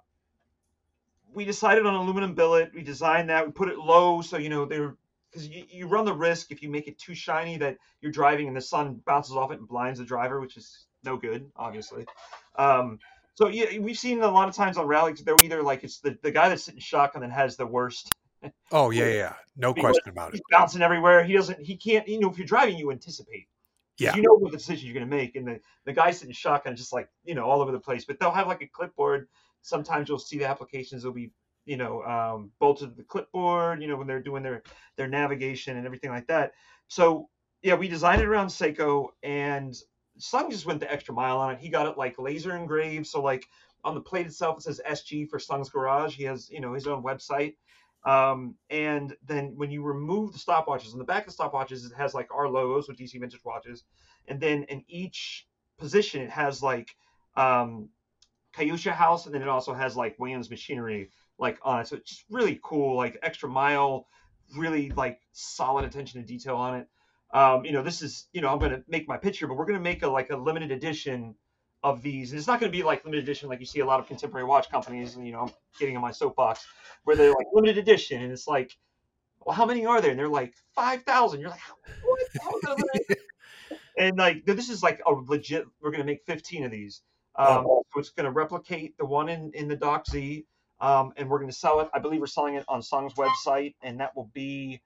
we decided on aluminum billet. We designed that. We put it low, so you know they're because you, you run the risk if you make it too shiny that you're driving and the sun bounces off it and blinds the driver, which is no good, obviously. Um, so yeah, we've seen a lot of times on rallies, they're either like it's the, the guy that's sitting shotgun that has the worst. Oh yeah, yeah, no question about he's it. He's bouncing everywhere. He doesn't. He can't. You know, if you're driving, you anticipate. Yeah. You know what decision you're going to make, and the the guy sitting shotgun is just like you know all over the place. But they'll have like a clipboard. Sometimes you'll see the applications will be you know um, bolted to the clipboard. You know when they're doing their their navigation and everything like that. So yeah, we designed it around Seiko, and Sung just went the extra mile on it. He got it like laser engraved. So like on the plate itself, it says S G for Sung's Garage. He has, you know, his own website. Um, and then when you remove the stopwatches, on the back of the stopwatches, it has like our logos with D C Vintage Watches. And then in each position, it has like um, Kyusha House. And then it also has like Williams Machinery like on it. So it's just really cool, like extra mile, really like solid attention to detail on it. Um, you know, this is, you know, I'm going to make my pitch here, but we're going to make a like a limited edition of these. And it's not going to be like limited edition like you see a lot of contemporary watch companies, and, you know, I'm getting on my soapbox, where they're like limited edition. And it's like, well, how many are there? And they're like five thousand. You're like, what? How is that limited? And like, this is like a legit, we're going to make fifteen of these. Um, oh. So it's going to replicate the one in, in the Doc Z. Um, and we're going to sell it. I believe we're selling it on Sung's website, and that will be,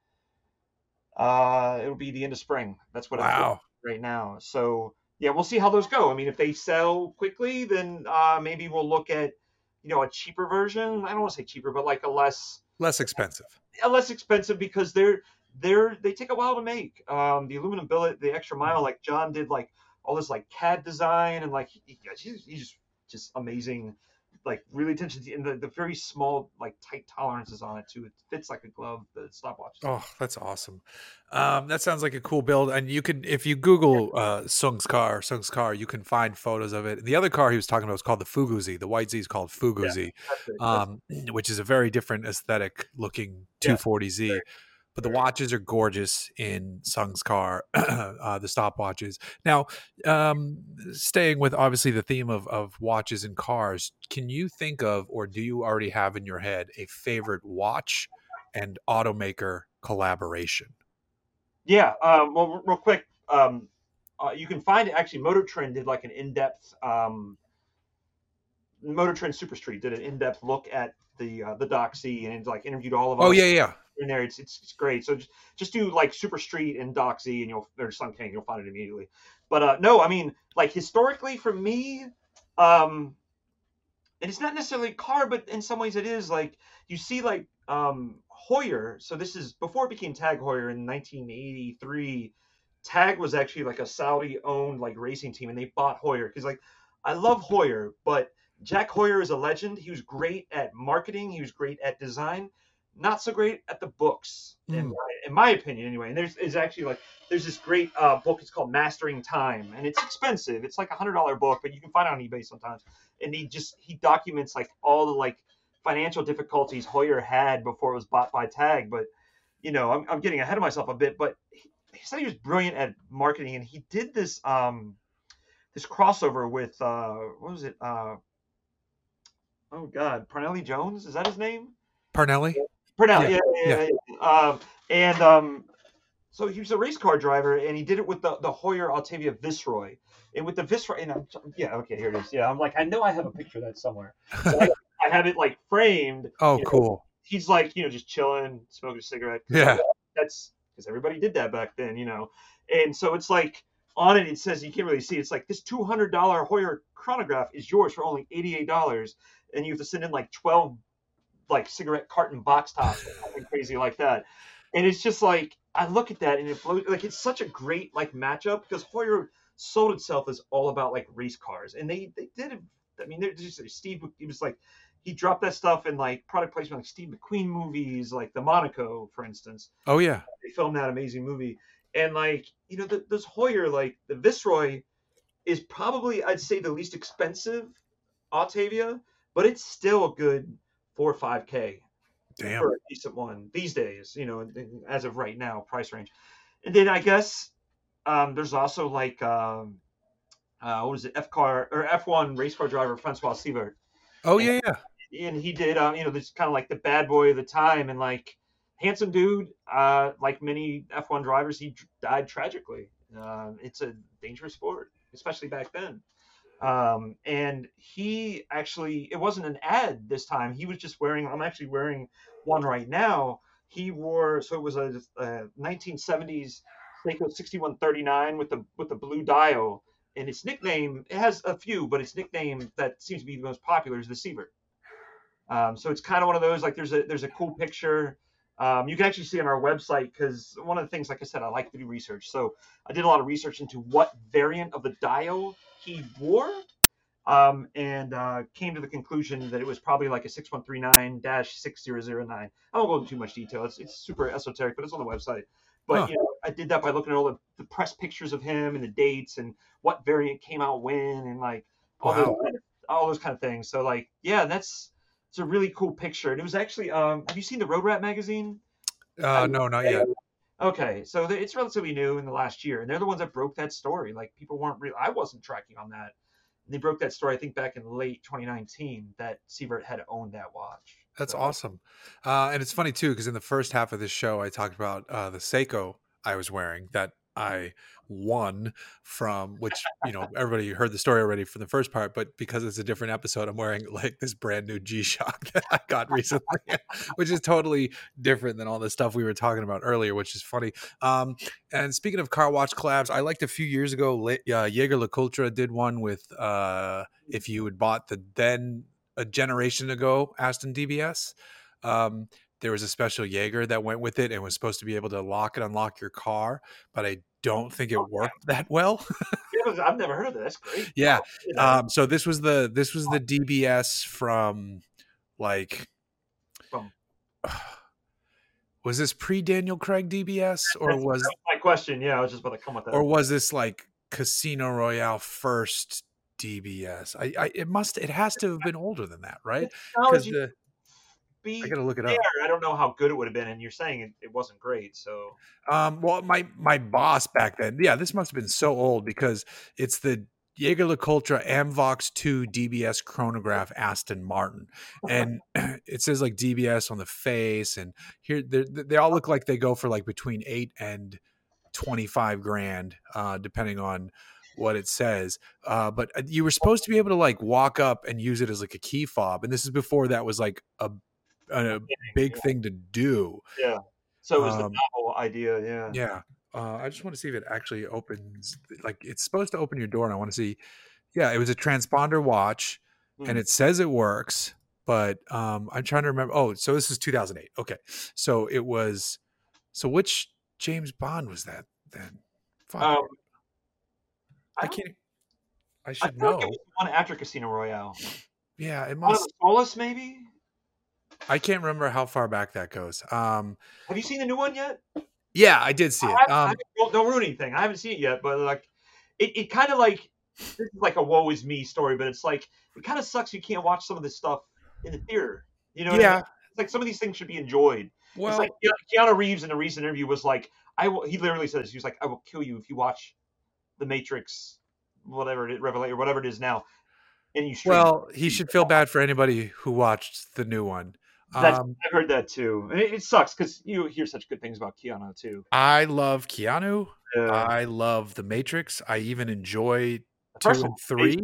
Uh, it'll be the end of spring. That's what wow. it's right now. So yeah, we'll see how those go. I mean, if they sell quickly, then uh, maybe we'll look at, you know, a cheaper version. I don't want to say cheaper, but like a less less expensive. A less expensive because they're they're they take a while to make. Um, the aluminum billet, the extra mile, like John did, like all this like C A D design, and like he, he's, he's just just amazing. Like really attention to and the, the very small like tight tolerances on it too. It fits like a glove, the stopwatch. Oh, that's awesome. Um, that sounds like a cool build. And you can, if you Google uh, Sung's car, Sung's car, you can find photos of it. The other car he was talking about was called the Fugu Z. The white Z is called Fugu Z, yeah, um, which is a very different aesthetic looking two forty Z. Yeah. but the watches are gorgeous in Sung's car, uh, the stopwatches. Now, um, staying with obviously the theme of, of watches and cars, can you think of, or do you already have in your head, a favorite watch and automaker collaboration? Yeah. Um, well, real quick, um, uh, you can find it. Actually, Motor Trend did like an in-depth. Um, Motor Trend Super Street did an in-depth look at the uh, the Doxy and like interviewed all of us. Oh yeah, yeah. In there, it's, it's it's great. So just, just do like Super Street and Doxy, and you'll or Sun King, you'll find it immediately. But uh, no, I mean, like historically for me, um, and it's not necessarily a car, but in some ways it is. Like you see, like um, Hoyer. So this is before it became Tag Heuer in nineteen eighty-three. Tag was actually like a Saudi-owned like racing team, and they bought Hoyer because like I love Hoyer, but Jack Heuer is a legend. He was great at marketing. He was great at design. Not so great at the books, mm. in, my, in my opinion, anyway. And there's is actually like there's this great uh, book. It's called Mastering Time, and it's expensive. It's like a hundred dollar book, but you can find it on eBay sometimes. And he just he documents like all the like financial difficulties Heuer had before it was bought by Tag. But you know, I'm I'm getting ahead of myself a bit. But he, he said he was brilliant at marketing, and he did this um this crossover with uh what was it uh oh god Parnelli Jones, is that his name? Parnelli. Purnell, yeah, yeah, yeah. yeah. Um, and um, so he was a race car driver, and he did it with the the Heuer Altavia Viceroy, and with the Viceroy, and I'm, yeah, okay, here it is. Yeah, I'm like, I know I have a picture of that somewhere. So I, I have it like framed. Oh, you know, cool. He's like, you know, just chilling, smoking a cigarette. Yeah, that's because everybody did that back then, you know. And so it's like on it, it says you can't really see. It's like this two hundred dollar Heuer chronograph is yours for only eighty-eight dollars, and you have to send in like twelve. Like cigarette carton box tops or something crazy like that. And it's just like I look at that and it blows like it's such a great like matchup because Heuer sold itself as all about like race cars. And they they did it. I mean, they're just Steve he was like he dropped that stuff in like product placement like Steve McQueen movies, like the Monaco, for instance. Oh yeah. They filmed that amazing movie. And like, you know, the, this Heuer, like the Viceroy is probably I'd say the least expensive Altavia, but it's still a good four or five K Damn. For a decent one these days, you know, as of right now, price range. And then I guess um, there's also like, um, uh, what was it, F car or F one race car driver, Francois Sievert. Oh, yeah, and, yeah. And he did, um, you know, this kind of like the bad boy of the time and like handsome dude, uh, like many F one drivers, he died tragically. Uh, it's a dangerous sport, especially back then. Um, and he actually, it wasn't an ad this time. He was just wearing, I'm actually wearing one right now. He wore, so it was a, a nineteen seventies Seiko sixty-one thirty-nine with the, with the blue dial, and its nickname, it has a few, but its nickname that seems to be the most popular is the Sievert. Um, so it's kind of one of those, like there's a, there's a cool picture. Um, you can actually see on our website, because one of the things, like I said, I like to do research. So I did a lot of research into what variant of the dial he wore, um, and uh, came to the conclusion that it was probably like a six one three nine dash six zero zero nine. I won't go into too much detail. It's, it's super esoteric, but it's on the website. But huh. you know, I did that by looking at all the, the press pictures of him and the dates and what variant came out when and like all, wow. those, all those kind of things. So like, yeah, that's it's a really cool picture. And it was actually, um, have you seen the Road Rat magazine? Uh, no, not yet. Okay, so it's relatively new in the last year, and they're the ones that broke that story. Like people weren't real. I wasn't tracking on that. And they broke that story, I think, back in late twenty nineteen that Sievert had owned that watch. That's so. awesome, uh, and it's funny too because in the first half of this show, I talked about uh, the Seiko I was wearing that I won from, which you know everybody heard the story already from the first part, but because it's a different episode, I'm wearing like this brand new G-Shock that I got recently, which is totally different than all the stuff we were talking about earlier, which is funny. Um, and speaking of car watch collabs, I liked a few years ago, uh, Jaeger LeCoultre did one with uh, if you had bought the then a generation ago Aston D B S. Um, there was a special Jaeger that went with it and was supposed to be able to lock and unlock your car, but I don't think it worked that well. I've never heard of that. That's great. Yeah. Um, so this was the this was the D B S from like from was this pre Daniel Craig D B S or That's was my question? Yeah, I was just about to come with that. Or was this like Casino Royale first D B S? I, I it must it has to have been older than that, right? Because the be I gotta look it fair, up. I don't know how good it would have been, and you're saying it, it wasn't great. So Um, well, my my boss back then, yeah, this must have been so old because it's the Jaeger LeCoultre Amvox two D B S chronograph Aston Martin, and it says like D B S on the face, and here they they all look like they go for like between eight and twenty-five grand, uh, depending on what it says. Uh, but you were supposed to be able to like walk up and use it as like a key fob, and this is before that was like a a big yeah. thing to do. Yeah. So it was Um, the novel idea. Yeah. Yeah. Uh, I just want to see if it actually opens. Like it's supposed to open your door, and I want to see. Yeah, it was a transponder watch, and Hmm. it says it works, but um, I'm trying to remember. Oh, so this is two thousand eight. Okay, so it was. So which James Bond was that then? Fuck, Um, I I, don't- can't. I I should feel like it know. was the one after Casino Royale. Yeah, it One of must. the Solace, maybe. I can't remember how far back that goes. Um, Have you seen the new one yet? yeah, I did see I it. haven't- I Um, haven't- don't, don't ruin anything. I haven't seen it yet, but like, it, it kind of like this is like a woe is me story, but it's like it kind of sucks you can't watch some of this stuff in the theater. You know? What I yeah. mean? It's like some of these things should be enjoyed. Well, It's like Ke- Keanu Reeves in a recent interview was like, "I will." He literally said this. He was like, "I will kill you if you watch The Matrix, whatever it is, Revelation, or whatever it is now, and you stream." well, he should feel bad for anybody who watched the new one. That's, Um, I've heard that too, and it, it sucks because you hear such good things about Keanu too. I love Keanu. Uh, I love The Matrix. I even enjoy the two first and one, three.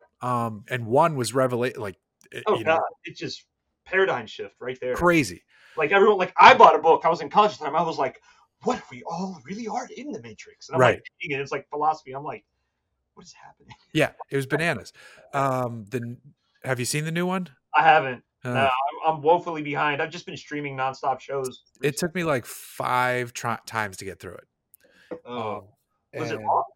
Um, and one was revelation, like it- oh you god, know, it's just paradigm shift right there. crazy. Like everyone, like I bought a book. I was in college at the time. I was like, "What if we all really are in the Matrix?" And I'm Right. like, reading it, it's like philosophy. I'm like, "What is happening?" Yeah, it was bananas. Um, the have you seen the new one? I haven't. Uh, No, I'm, I'm woefully behind. I've just been streaming nonstop shows. It took me like five try- times to get through it. Oh, Um, was it and, long?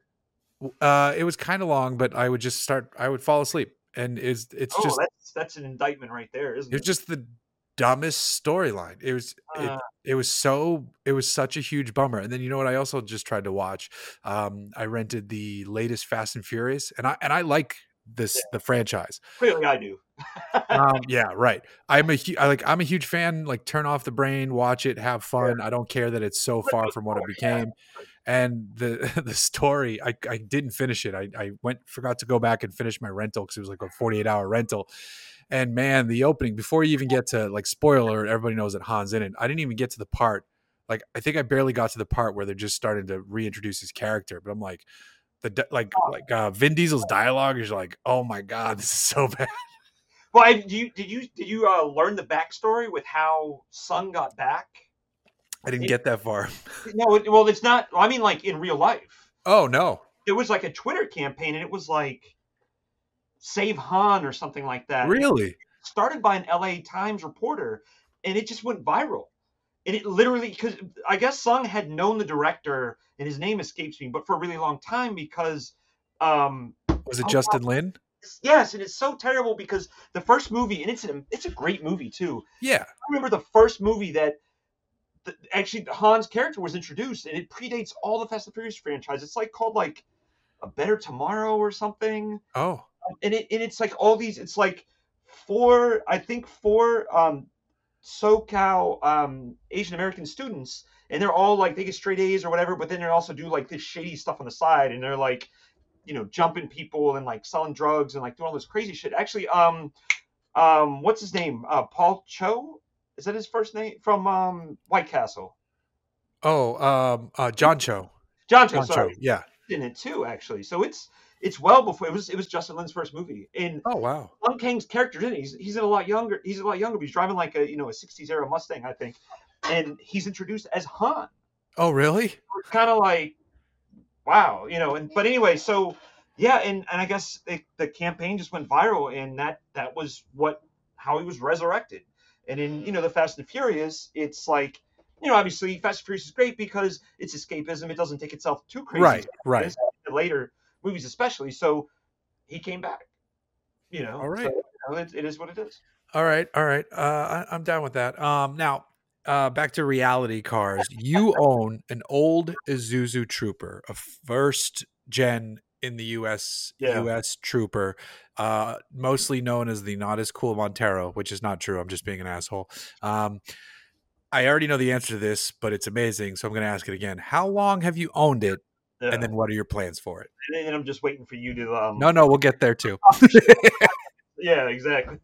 Uh, it was kind of long, but I would just start. I would fall asleep, and it's it's Oh, just that's that's an indictment right there, isn't it was it? just the dumbest storyline. It was it, Uh, it was so it was such a huge bummer. And then you know what I also just tried to watch? Um, I rented the latest Fast and Furious, and I and I like this the franchise. clearly, I do. Um, yeah, right. I'm a hu- I like I'm a huge fan. Like, turn off the brain, watch it, have fun. I don't care that it's so far from what it became. And the the story, I, I didn't finish it. I, I went forgot to go back and finish my rental because it was like a forty-eight hour rental. And man, the opening, before you even get to like spoiler, everybody knows that Han's in it. I didn't even get to the part. Like, I think I barely got to the part where they're just starting to reintroduce his character. But I'm like, the di- like like uh, Vin Diesel's dialogue is like, oh my god, this is so bad. Well, I, did you did you did you uh, learn the backstory with how Sun got back? I didn't get that far. No, it, well, it's not. I mean, like in real life, Oh no. there was like a Twitter campaign, and it was like "Save Han" or something like that. Really? Started by an L A Times reporter, and it just went viral. And it literally, because I guess Sung had known the director, and his name escapes me, but for a really long time because, um, Was it Oh, Justin Lin? yes, and it's so terrible because the first movie, and it's a, it's a great movie too. Yeah. I remember the first movie that the, actually Han's character was introduced, and it predates all the Fast and Furious franchise. It's like called like A Better Tomorrow or something. Oh. And it and it's like all these. It's like four, I think four um, SoCal um, Asian American students, and they're all like they get straight A's or whatever, but then they also do like this shady stuff on the side, and they're like, you know, jumping people and like selling drugs and like doing all this crazy shit. Actually, um, um, what's his name? Uh, Paul Cho, is that his first name from um, White Castle? Oh, um, uh, John Cho. John Cho, John Cho. sorry, Yeah. in it too, actually. So it's it's well before it was it was Justin Lin's first movie. And Oh wow. Sung Kang's character, isn't he? He's he's a lot younger. He's a lot younger, but he's driving like a you know a sixties era Mustang, I think. And he's introduced as Han. Oh really? It's kind of like, wow, you know. And but anyway, so yeah, and, and I guess it, the campaign just went viral, and that that was what how he was resurrected. And in you know the Fast and Furious, it's like you know obviously Fast and Furious is great because it's escapism. It doesn't take itself too crazy. Right. Right. The later movies, especially. So he came back. You know. All right. So, you know, it, it is what it is. All right. All right. Uh, I, I'm down with that. Um, now, uh, back to reality cars. You own an old Isuzu Trooper, a first gen in the U S Yeah. U S Trooper, uh, mostly known as the not as cool Montero, which is not true. I'm just being an asshole. Um, I already know the answer to this, but it's amazing, so I'm going to ask it again. How long have you owned it, Yeah. and then what are your plans for it? And then I'm just waiting for you to. Um, No, no, we'll get there too. yeah, exactly.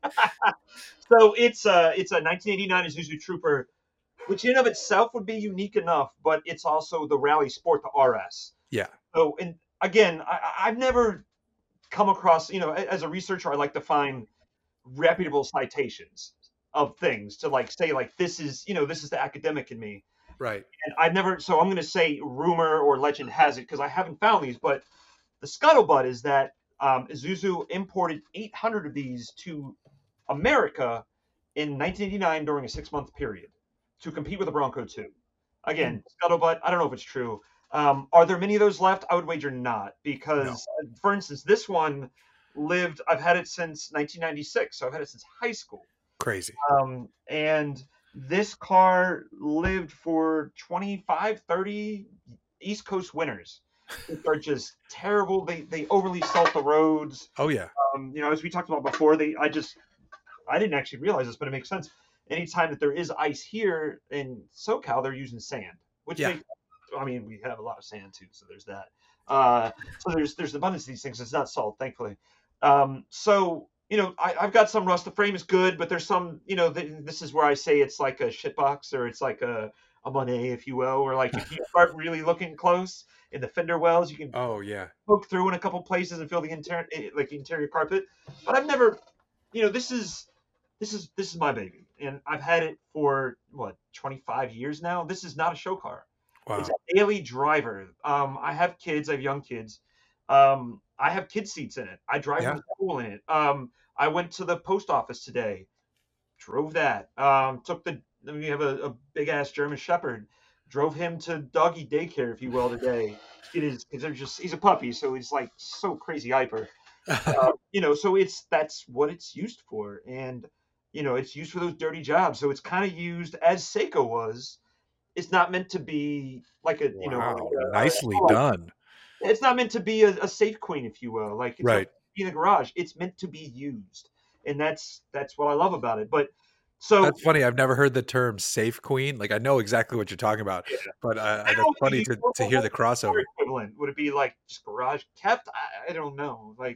So it's a it's a nineteen eighty-nine Isuzu Trooper, which in and of itself would be unique enough, but it's also the Rally Sport, the R S. Yeah. So, and again, I, I've never come across, you know, as a researcher, I like to find reputable citations of things to like say like this is, you know, this is the academic in me. Right. And I've never, so I'm going to say rumor or legend has it because I haven't found these, but the scuttlebutt is that um, Isuzu imported eight hundred of these to America in nineteen eighty-nine during a six-month period to compete with the Bronco two. Again, scuttlebutt, I don't know if it's true. Um, are there many of those left? I would wager not because, no. For instance, this one lived, I've had it since nineteen ninety-six, so I've had it since high school. Crazy. Um, and this car lived for twenty-five, thirty East Coast winters. They're just terrible. They they overly salt the roads. Oh, yeah. Um, you know, as we talked about before, they I just, I didn't actually realize this, but it makes sense. Anytime that there is ice here in SoCal, they're using sand, which yeah. makes, I mean, we have a lot of sand too, so there's that. Uh, so there's there's abundance of these things. It's not salt, thankfully. Um, so you know, I, I've got some rust. The frame is good, but there's some, you know, th- this is where I say it's like a shitbox or it's like a a Monet, if you will, or like if you start really looking close in the fender wells, you can oh yeah poke through in a couple places and feel the interior, like the interior carpet. But I've never, you know, this is this is this is my baby, and I've had it for what twenty-five years now. This is not a show car. Wow. It's a daily driver. Um, I have kids. I have young kids. Um, I have kid seats in it. I drive Yeah. them to school in it. Um, I went to the post office today. Drove that. Um, took the. We have a, a big ass German Shepherd. Drove him to doggy daycare, if you will, today. It is. They're just. He's a puppy, so he's like so crazy hyper. Uh, you know, so it's that's what it's used for, and you know, it's used for those dirty jobs. So it's kind of used as Seiko was. It's not meant to be like a, you know, wow. like a, nicely a, done. It's not meant to be a, a safe queen, if you will. Like it's right. meant to be in the garage. It's meant to be used, and that's that's what I love about it. But so that's funny. I've never heard the term "safe queen." Like I know exactly what you're talking about, yeah. but uh, that's funny to, to hear the crossover. Equivalent would it be like just garage kept? I, I don't know. Like.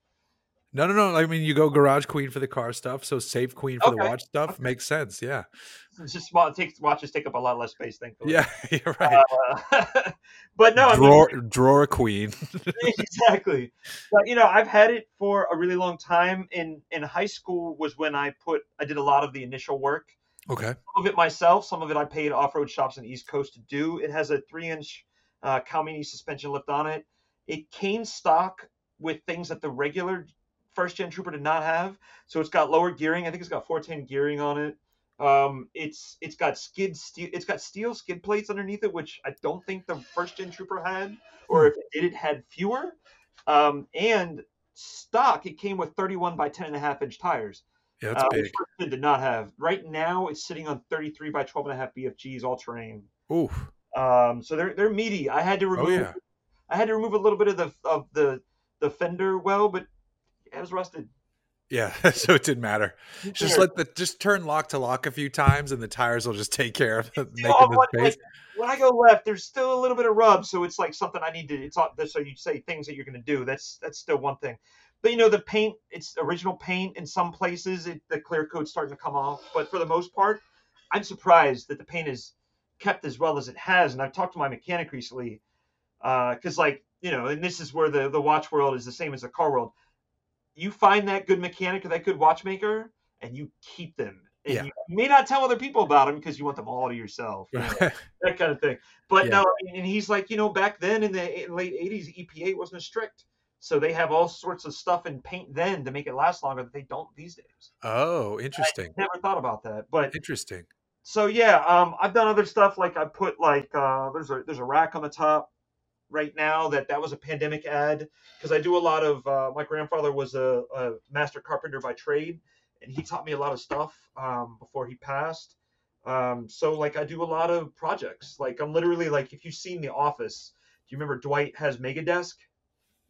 No, no, no. I mean, you go garage queen for the car stuff, so safe queen for okay. the watch stuff okay. makes sense. Yeah, it's just small. It takes watches take up a lot less space, thankfully. Yeah, you're right. Uh, but no, drawer, I mean, drawer queen. exactly. But you know, I've had it for a really long time. In in high school was when I put I did a lot of the initial work. Okay. Some of it myself, some of it I paid off-road shops in the East Coast to do. It has a three-inch uh, Calmini suspension lift on it. It came stock with things that the regular first gen Trooper did not have. So it's got lower gearing. I think it's got four ten gearing on it. Um, it's it's got skid steel. It's got steel skid plates underneath it, which I don't think the first gen Trooper had, or if it did, it had fewer. Um, and stock, it came with thirty-one by ten and a half inch tires. Yeah, that's uh, big. Which first gen did not have. Right now, it's sitting on thirty-three by twelve and a half B F Gs all terrain. Oof. Um, so they're they're meaty. I had to remove. Oh, yeah. I had to remove a little bit of the of the the fender well, but it was rusted. Yeah, so it didn't matter. Just let the just turn lock to lock a few times, and the tires will just take care of it, making oh, the space. Like, when I go left, there's still a little bit of rub, so it's like something I need to. It's all, so you say things that you're going to do. That's that's still one thing. But you know, the paint, it's original paint. In some places, it, the clear coat's starting to come off. But for the most part, I'm surprised that the paint is kept as well as it has. And I've talked to my mechanic recently, because uh, like you know, and this is where the the watch world is the same as the car world. You find that good mechanic or that good watchmaker, and you keep them. And yeah. you may not tell other people about them because you want them all to yourself, you know, that kind of thing. But yeah. no, and he's like, you know, back then in the late eighties, E P A wasn't as strict. So they have all sorts of stuff in paint then to make it last longer that they don't these days. Oh, interesting. I never thought about that. But interesting. So yeah, um, I've done other stuff like I put like uh, there's a there's a rack on the top right now that that was a pandemic ad because I do a lot of uh, my grandfather was a, a master carpenter by trade, and he taught me a lot of stuff um, before he passed. Um, so like I do a lot of projects. Like I'm literally like if you've seen The Office, do you remember Dwight has Megadesk?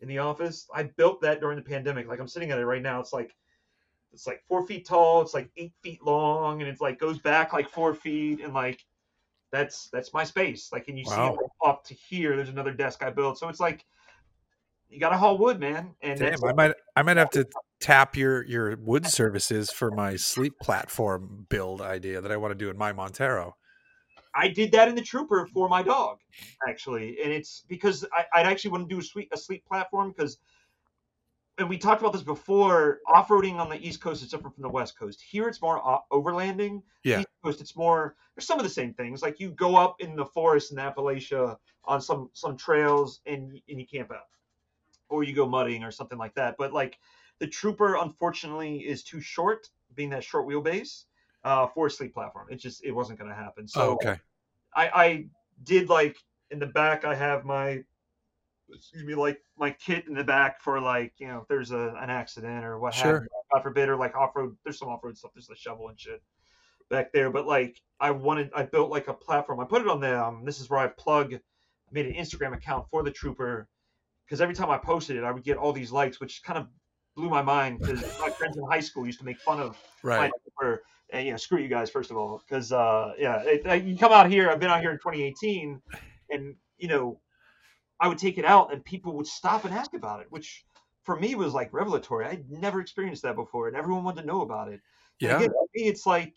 in the office. I built that during the pandemic. Like I'm sitting at it right now. It's like it's like four feet tall. It's like eight feet long, and it's like goes back like four feet, and like that's that's my space. Like, and you see Wow. it up to here. There's another desk I built. So it's like you got to haul wood, man. And Damn, that's, I might I might have to tap your your wood services for my sleep platform build idea that I want to do in my Montero. I did that in the Trooper for my dog, actually, and it's because I, I'd actually want to do a, sweet, a sleep platform because, and we talked about this before, off-roading on the East Coast is different from the West Coast. Here it's more o- overlanding. Yeah. East Coast it's more, there's some of the same things. Like you go up in the forest in Appalachia on some some trails and, and you camp out. Or you go mudding or something like that. But like the Trooper, unfortunately, is too short, being that short wheelbase, uh, for a sleep platform. It just, it wasn't going to happen. So Oh, okay. I, I did like in the back, I have my, excuse me, like my kit in the back for like, you know, if there's a, an accident or what Sure. have you, God forbid, or like off-road, there's some off-road stuff, there's the shovel and shit back there. But like I wanted, I built like a platform. I put it on the, um, this is where I plug, I made an Instagram account for the Trooper because every time I posted it, I would get all these likes, which kind of blew my mind because my friends in high school used to make fun of Right. my Trooper. And, you know, screw you guys, first of all, because, uh, yeah, it, uh, you come out here. I've been out here in twenty eighteen, and, you know, I would take it out, and people would stop and ask about it, which for me was, like, revelatory. I'd never experienced that before, and everyone wanted to know about it. And Yeah. again, for me, it's like,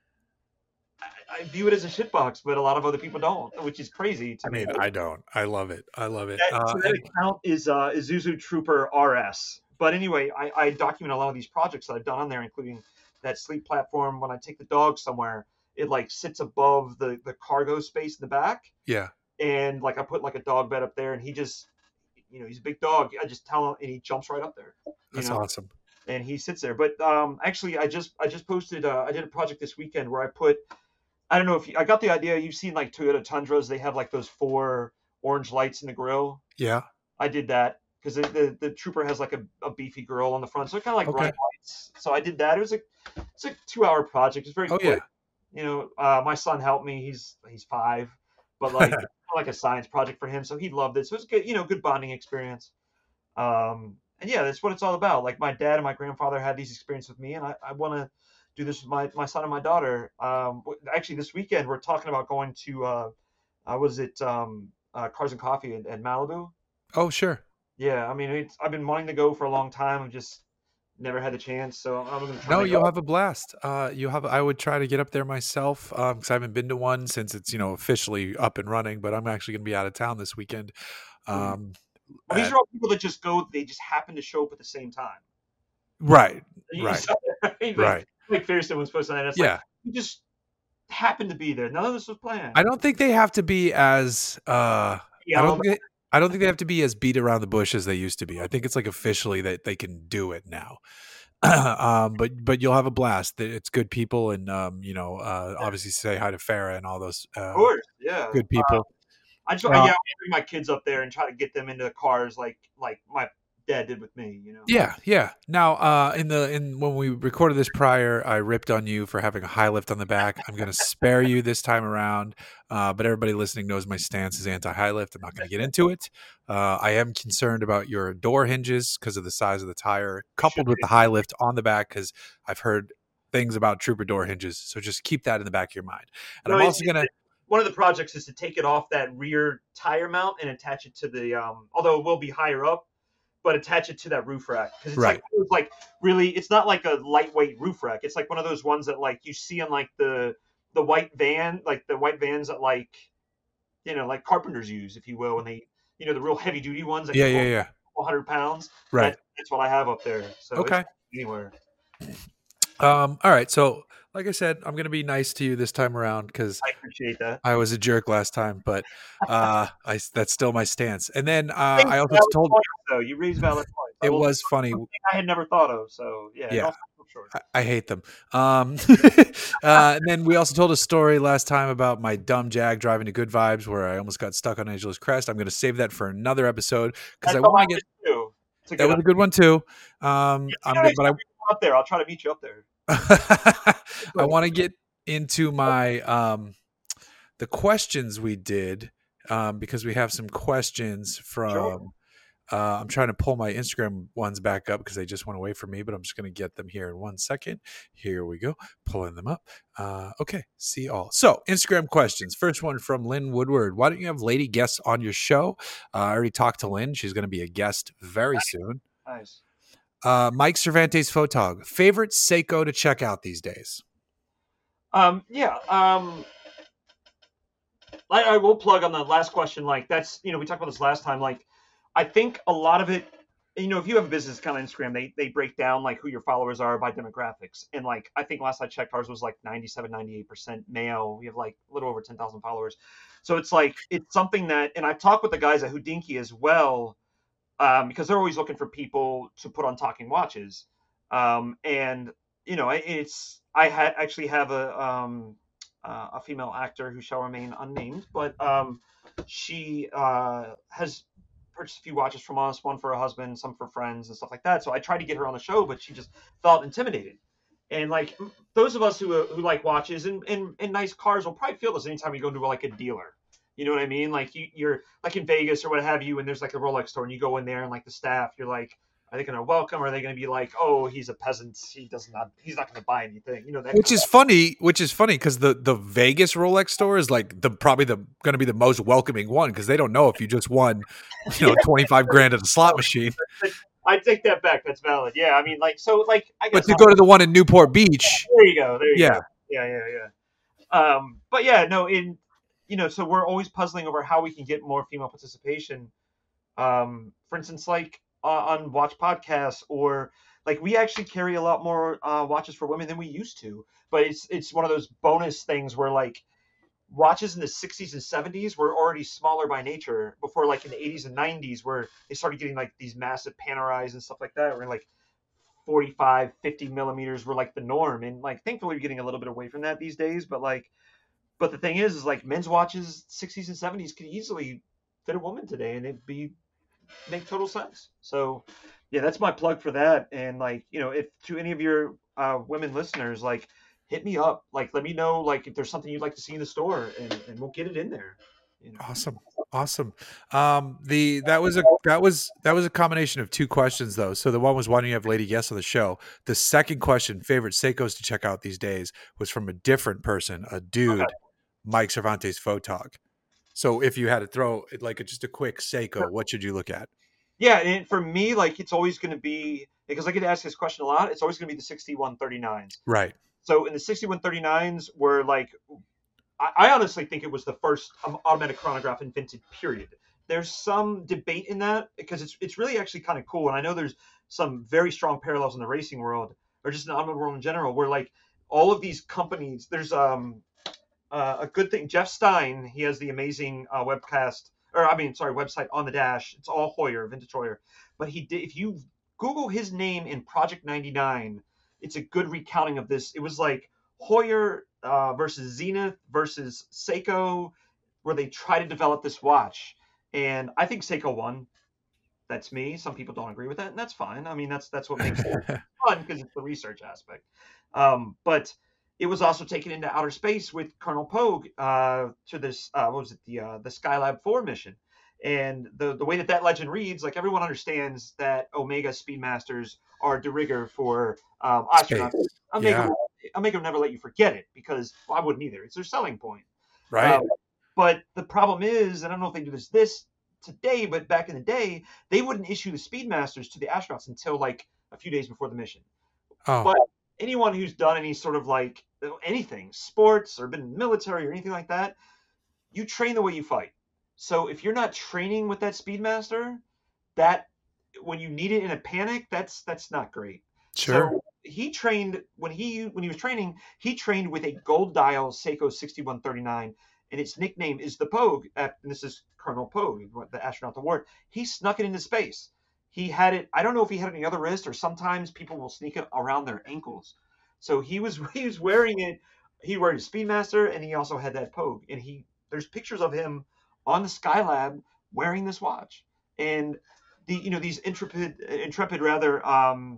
I, I view it as a shitbox, but a lot of other people don't, which is crazy to I me. mean, I don't. I love it. I love it. That, Uh, so that and- account is uh, Isuzu Trooper R S. But anyway, I, I document a lot of these projects that I've done on there, including that sleep platform. When I take the dog somewhere, it like sits above the, the cargo space in the back. yeah. And like I put like a dog bed up there, and he just, you know, he's a big dog. I just tell him, and he jumps right up there. You That's know? awesome. And he sits there. But um, actually, I just I just posted. Uh, I did a project this weekend where I put. I don't know if you, I got the idea. You've seen like Toyota Tundras. They have like those four orange lights in the grill. Yeah. I did that because the, the the Trooper has like a, a beefy grill on the front, so it kind of like Okay. bright lights. So I did that. It was a it's a two hour project. It's very Oh, quick. yeah. You know, uh, my son helped me. He's he's five, but like like a science project for him, so he loved it. So it was good, you know, good bonding experience. Um, and yeah, that's what it's all about. Like my dad and my grandfather had these experiences with me, and I, I want to do this with my, my son and my daughter. Um, actually, this weekend we're talking about going to uh, uh was it um uh, Cars and Coffee in, in Malibu. Oh, sure. Yeah, I mean, it's, I've been wanting to go for a long time. I've just never had the chance, so I'm gonna try. No, to you'll go. have a blast. Uh, you have. I would try to get up there myself because I haven't been to one since it's you know officially up and running. But I'm actually going to be out of town this weekend. Um, Well, these at- are all people that just go. They just happen to show up at the same time. right. You Right. saw that, right? Like, Right. Like Fearston was supposed to. And it's Yeah. like you just happened to be there. None of this was planned. I don't think they have to be as. Uh, yeah, I I'm- don't think. They, I don't think they have to be as beat around the bush as they used to be. I think it's like officially that they can do it now. um, but but you'll have a blast. It's good people, and um, you know, uh, obviously say hi to Farah and all those uh, of course, yeah. good people. I just Uh, yeah, I bring my kids up there and try to get them into cars like like my dad did with me. You know. Yeah, yeah. Now, uh, in the in when we recorded this prior, I ripped on you for having a high lift on the back. I'm going to spare you this time around, uh, but everybody listening knows my stance is anti-high lift. I'm not going to get into it. Uh, I am concerned about your door hinges because of the size of the tire, coupled with the high lift on the back, because I've heard things about Trooper door hinges. So just keep that in the back of your mind. And No, I'm it's- also going to. One of the projects is to take it off that rear tire mount and attach it to the um. Although it will be higher up, but attach it to that roof rack because it's Right. like it's like really it's not like a lightweight roof rack. It's like one of those ones that like you see on like the the white van, like the white vans that like you know like carpenters use, if you will, when they you know the real heavy duty ones that Yeah, can yeah, hold yeah. one hundred pounds. Right. That's, that's what I have up there. So Okay. it's anywhere. Um. All right. So, like I said, I'm going to be nice to you this time around because I appreciate that. I was a jerk last time, but uh, I that's still my stance. And then uh, I also Valid told points, though. You raised valid points. I it will- was funny. something I had never thought of. So yeah. Yeah. don't stop short. I, I hate them. Um, uh, and then we also told a story last time about my dumb Jag driving to Good Vibes, where I almost got stuck on Angela's Crest. I'm going to save that for another episode because I That's all want to get. too. It's a That good was a good one too. Um, I'm, Yeah, but I. up there. I'll try to meet you up there. I want to get into my um the questions we did um because we have some questions from Sure. Uh, I'm trying to pull my Instagram ones back up because they just went away from me, but I'm just going to get them here in one second. Here we go. Pulling them up. Uh, okay. See all. So Instagram questions. First one from Lynn Woodward. Why don't you have lady guests on your show? Uh, I already talked to Lynn. She's going to be a guest very soon. Nice. Uh, Mike Cervantes Photog. Favorite Seiko to check out these days? Um, yeah. Um, I, I will plug on the last question. Like that's, you know, we talked about this last time. Like, I think a lot of it, you know, if you have a business account on Instagram, they, they break down like who your followers are by demographics. And like, I think last I checked, ours was like ninety-seven, ninety-eight percent male. We have like a little over ten thousand followers. So it's like, it's something that, and I've talked with the guys at Houdinki as well, um, because they're always looking for people to put on talking watches. Um, and, you know, it's, I had actually have a, um, uh, a female actor who shall remain unnamed, but um, she uh, has purchased a few watches from us, one for her husband, some for friends and stuff like that. So I tried to get her on the show, but she just felt intimidated. And like those of us who who like watches and, and, and nice cars will probably feel this anytime you go to like a dealer. You know what I mean? Like you, you're like in Vegas or what have you, and there's like a Rolex store, and you go in there and like the staff, you're like, are they going to welcome? Or are they going to be like, oh, he's a peasant. He does not. He's not going to buy anything. You know that. Which is funny. Which is funny because the the Vegas Rolex store is like the probably the going to be the most welcoming one because they don't know if you just won, you know, twenty five grand at a slot machine. I take that back. That's valid. Yeah, I mean, like so, like I guess. But to go to the one in Newport Beach. There you go. There you yeah. go. Yeah, yeah, yeah. Um, but yeah, no, in you know, so we're always puzzling over how we can get more female participation. Um, for instance, like. Uh, on watch podcasts or like we actually carry a lot more uh, watches for women than we used to, but it's it's one of those bonus things where like watches in the sixties and seventies were already smaller by nature before like in the eighties and nineties where they started getting like these massive Panerais and stuff like that where like forty-five, fifty millimeters were like the norm, and like thankfully we're getting a little bit away from that these days, but like but the thing is is like men's watches sixties and seventies could easily fit a woman today and it'd be make total sense. So yeah, that's my plug for that. And like, you know, if to any of your uh, women listeners, like hit me up, like let me know like if there's something you'd like to see in the store and, and we'll get it in there. You know? Awesome. Awesome. Um, the that was a that was that was a combination of two questions though. So the one was why don't you have lady guests on the show? The second question, favorite Seikos to check out these days, was from a different person, a dude, okay. Mike Cervantes Photog. So if you had to throw like a, just a quick Seiko, what should you look at? Yeah, and for me, like it's always going to be because I get asked this question a lot. It's always going to be the sixty-one thirty-nines. Right. So in the sixty-one thirty-nines, were like, I, I honestly think it was the first automatic chronograph invented. Period. There's some debate in that because it's it's really actually kind of cool, and I know there's some very strong parallels in the racing world or just in the automobile world in general, where like all of these companies, there's um. Uh, a good thing, Jeff Stein, he has the amazing uh, webcast, or I mean, sorry, website On the Dash. It's all Heuer, Vintage Heuer. But he did, if you Google his name in Project ninety-nine, it's a good recounting of this. It was like Heuer uh, versus Zenith versus Seiko, where they try to develop this watch. And I think Seiko won. That's me. Some people don't agree with that, and that's fine. I mean, that's that's what makes it fun because it's the research aspect. Um, but it was also taken into outer space with Colonel Pogue uh, to this, uh, what was it, the uh, the Skylab four mission. And the, the way that that legend reads, like everyone understands that Omega Speedmasters are de rigueur for um, astronauts. Omega, yeah. will, Omega will never let you forget it because well, I wouldn't either. It's their selling point. Right. Um, but the problem is, and I don't know if they do this this today, but back in the day, they wouldn't issue the Speedmasters to the astronauts until like a few days before the mission. Oh. But anyone who's done any sort of like anything, sports or been military or anything like that, you train the way you fight. So if you're not training with that Speedmaster, that when you need it in a panic, that's that's not great. Sure. So he trained when he when he was training, he trained with a gold dial Seiko sixty-one thirty-nine, and its nickname is the Pogue. And this is Colonel Pogue, the astronaut award. He snuck it into space. He had it. I don't know if he had it on the other wrist, or sometimes people will sneak it around their ankles. So he was he was wearing it. He wore a Speedmaster, and he also had that Pogue. And he there's pictures of him on the Skylab wearing this watch. And the you know these intrepid intrepid rather um,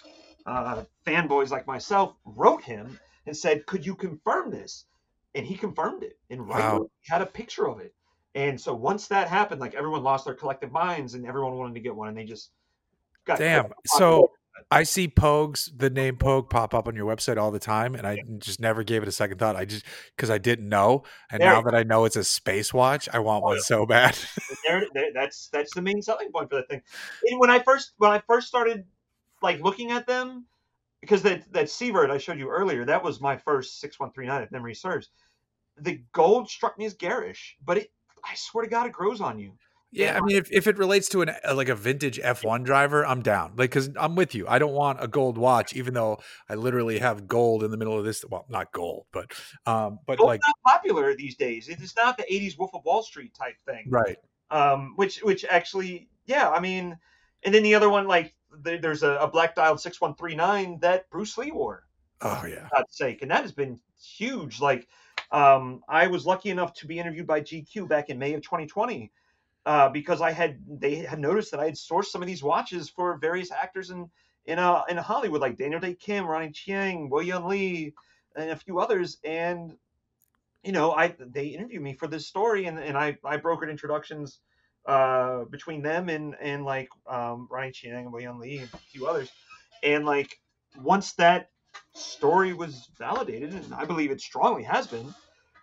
uh, fanboys like myself wrote him and said, "Could you confirm this?" And he confirmed it. And right wow. he had a picture of it. And so once that happened, like everyone lost their collective minds and everyone wanted to get one, and they just got Damn. So I see Pogues, the name Pogue, pop up on your website all the time, and I just never gave it a second thought. I just because I didn't know, and There- now that I know it's a space watch, I want one so bad. there, there, that's that's the main selling point for that thing. And when I first when I first started like looking at them, because that that Seavert I showed you earlier, that was my first six one three nine if memory serves. The gold struck me as garish, but it I swear to God it grows on you. Yeah, I mean, if, if it relates to an a, like a vintage F one driver, I'm down. Like, because I'm with you. I don't want a gold watch, even though I literally have gold in the middle of this. Well, not gold, but um, but Gold's like not popular these days. It is not the eighties Wolf of Wall Street type thing. right. Um, which which actually, yeah, I mean, and then the other one, like there, there's a, a black dialed six one three nine that Bruce Lee wore. Oh yeah. For God's sake, and that has been huge. Like, um, I was lucky enough to be interviewed by G Q back in May of twenty twenty. Uh, because I had they had noticed that I had sourced some of these watches for various actors in in uh, in Hollywood, like Daniel Day Kim, Ronnie Chiang, William Lee, and a few others. And you know, I they interviewed me for this story, and, and I I brokered introductions uh, between them and and like um, Ronnie Chiang and William Lee and a few others. And like once that story was validated, and I believe it strongly has been,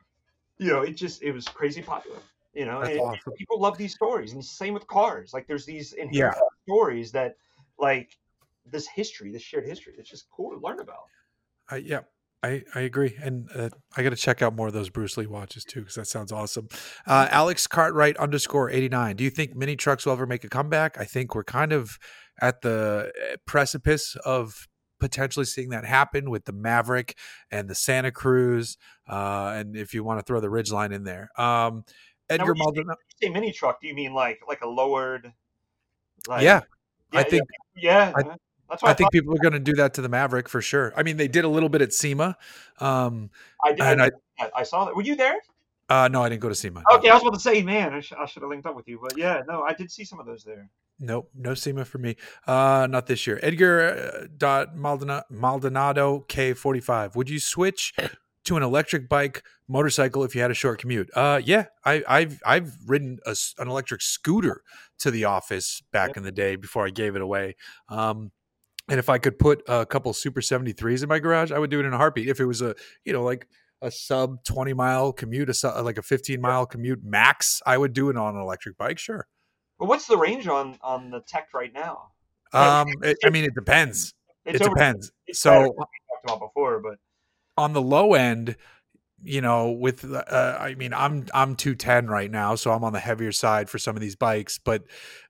you know, it just it was crazy popular. You know, That's and awesome. people love these stories, and same with cars. Like, there's these inherent Yeah. stories that, like, this history, this shared history, it's just cool to learn about. I, yeah, I, I agree. And uh, I got to check out more of those Bruce Lee watches too, because that sounds awesome. Uh, Alex Cartwright underscore eighty-nine. Do you think mini trucks will ever make a comeback? I think we're kind of at the precipice of potentially seeing that happen with the Maverick and the Santa Cruz. Uh, and if you want to throw the Ridgeline in there. Um, Edgar when you Maldonado. Say mini truck, do you mean like like a lowered? Like, Yeah, yeah, I think yeah. I- yeah. That's what I I, think thought. people are going to do that to the Maverick for sure. I mean, they did a little bit at SEMA. Um, I did. and I, I, I saw that. Were you there? uh, no, I didn't go to SEMA. Okay, I was about to say, man, I, sh- I should have linked up with you, but yeah, no, I did see some of those there. Nope, no SEMA for me. Uh, not this year. Edgar uh, dot Maldonado, Maldonado K forty-five. Would you switch to an electric bike, motorcycle if you had a short commute? Uh, yeah, I, I've I've ridden a, an electric scooter to the office back in the day before I gave it away. Um, and if I could put a couple Super seventy-threes in my garage, I would do it in a heartbeat. If it was a you know like a sub twenty mile commute, a sub, like a fifteen mile commute max, I would do it on an electric bike. Sure. But what's the range on on the Tech right now? Um, it, I mean, it depends. It's it over- depends. it's So better than we talked about before, but on the low end, you know, with uh, I mean, I'm I'm two ten right now, so I'm on the heavier side for some of these bikes. But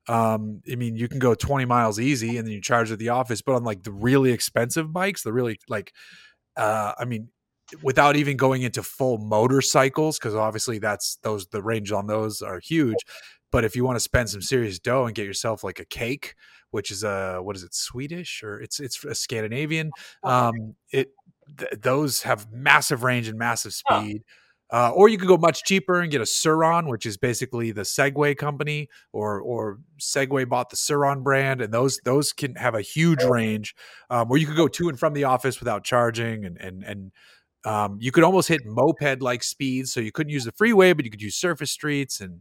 um, I mean, you can go twenty miles easy, and then you charge at the office. But on like the really expensive bikes, the really like, uh, I mean, without even going into full motorcycles, because obviously that's those the range on those are huge. But if you want to spend some serious dough and get yourself like a cake, which is a what is it, Swedish or it's it's a Scandinavian, um, it th- those have massive range and massive speed. Uh, or you could go much cheaper and get a Suron, which is basically the Segway company, or or Segway bought the Suron brand, and those those can have a huge range. Um, where you could go to and from the office without charging, and and and um, you could almost hit moped like speeds. So you couldn't use the freeway, but you could use surface streets, and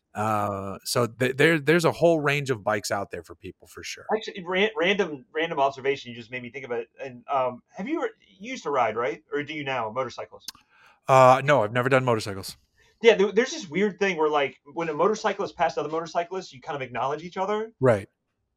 uh, so th- there there's a whole range of bikes out there for people for sure. actually, ran, random random observation you just made me think of it. And um, have you, you used to ride, right? Or do you now motorcycles? Uh, no, I've never done motorcycles. Yeah, there, there's this weird thing where like when a motorcyclist passed other motorcyclists, you kind of acknowledge each other, Right.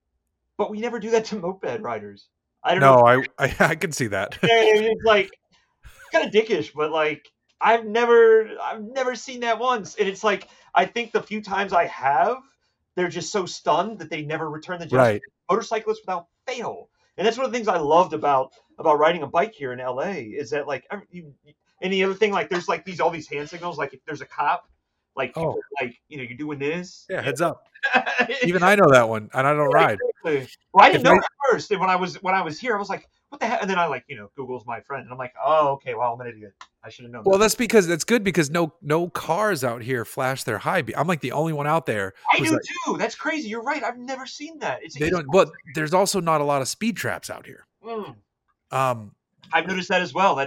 but we never do that to moped riders. I don't know. No, I, I I can see that. It's like kind of dickish, but like I've never I've never seen that once. And it's like I think the few times I have, they're just so stunned that they never return the gesture. Right. Motorcyclists without fail. And that's one of the things I loved about about riding a bike here in L A is that like every, you, and the other thing, like there's like these all these hand signals, like if there's a cop, like Oh. people, like you know, you're doing this. Yeah, heads up. Even I know that one, and I don't ride. Exactly. Well, I didn't If know I- it at first, and when I was when I was here, I was like, "What the heck?" And then I like, you know, Google's my friend, and I'm like, "Oh, okay. Well, I'm an idiot. I should have known." Well, that. that's because that's good because no no cars out here flash their high beam. I'm like the only one out there. I who's do like- too. That's crazy. You're right. I've never seen that. It's They don't. But there's also not a lot of speed traps out here. Mm. Um, I've noticed that as well. That's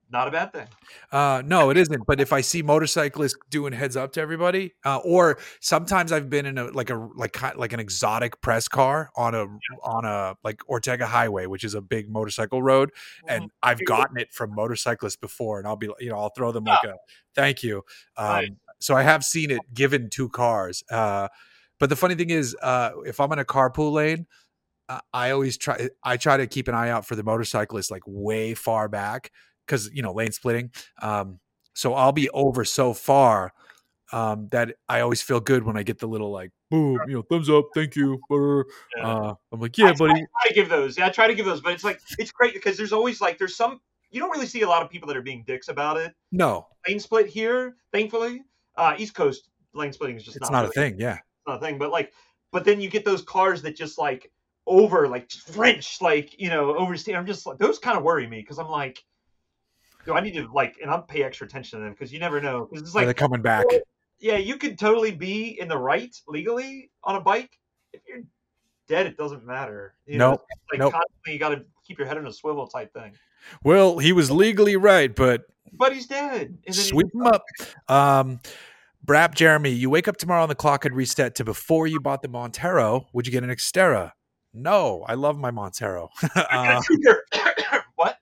not a bad thing. Uh, no, it isn't. But if I see motorcyclists doing heads up to everybody, uh, or sometimes I've been in a like a like ki- like an exotic press car on a on a like Ortega Highway, which is a big motorcycle road, and I've gotten it from motorcyclists before, and I'll be you know I'll throw them like a thank you. Um, Right. So I have seen it given to cars. Uh, but the funny thing is, uh, if I'm in a carpool lane, uh, I always try. I try to keep an eye out for the motorcyclists like way far back. Because you know lane splitting, um, so I'll be over so far um, that I always feel good when I get the little like boom, you know, thumbs up, thank you. Uh, I'm like, yeah, I, buddy. I try to give those. Yeah, I try to give those, but it's like it's great because there's always like there's some you don't really see a lot of people that are being dicks about it. No, Lane split here, thankfully. Uh, East Coast lane splitting is just it's not, not really, a thing. Yeah, it's not a thing. But like, but then you get those cars that just like over like French, like you know, oversteer. I'm just like those kind of worry me because I'm like. Do I need to like, and I'll pay extra attention to them because you never know. Because it's are they like, coming back? yeah, you could totally be in the right legally on a bike. If you're dead, it doesn't matter. You know, Nope. it's like Nope. constantly you got to keep your head in a swivel type thing. Well, he was legally right, but But he's dead. And then sweep him up. Um, Brap Jeremy, you wake up tomorrow and the clock had reset to before you bought the Montero. Would you get an Xterra? No, I love my Montero. uh, what?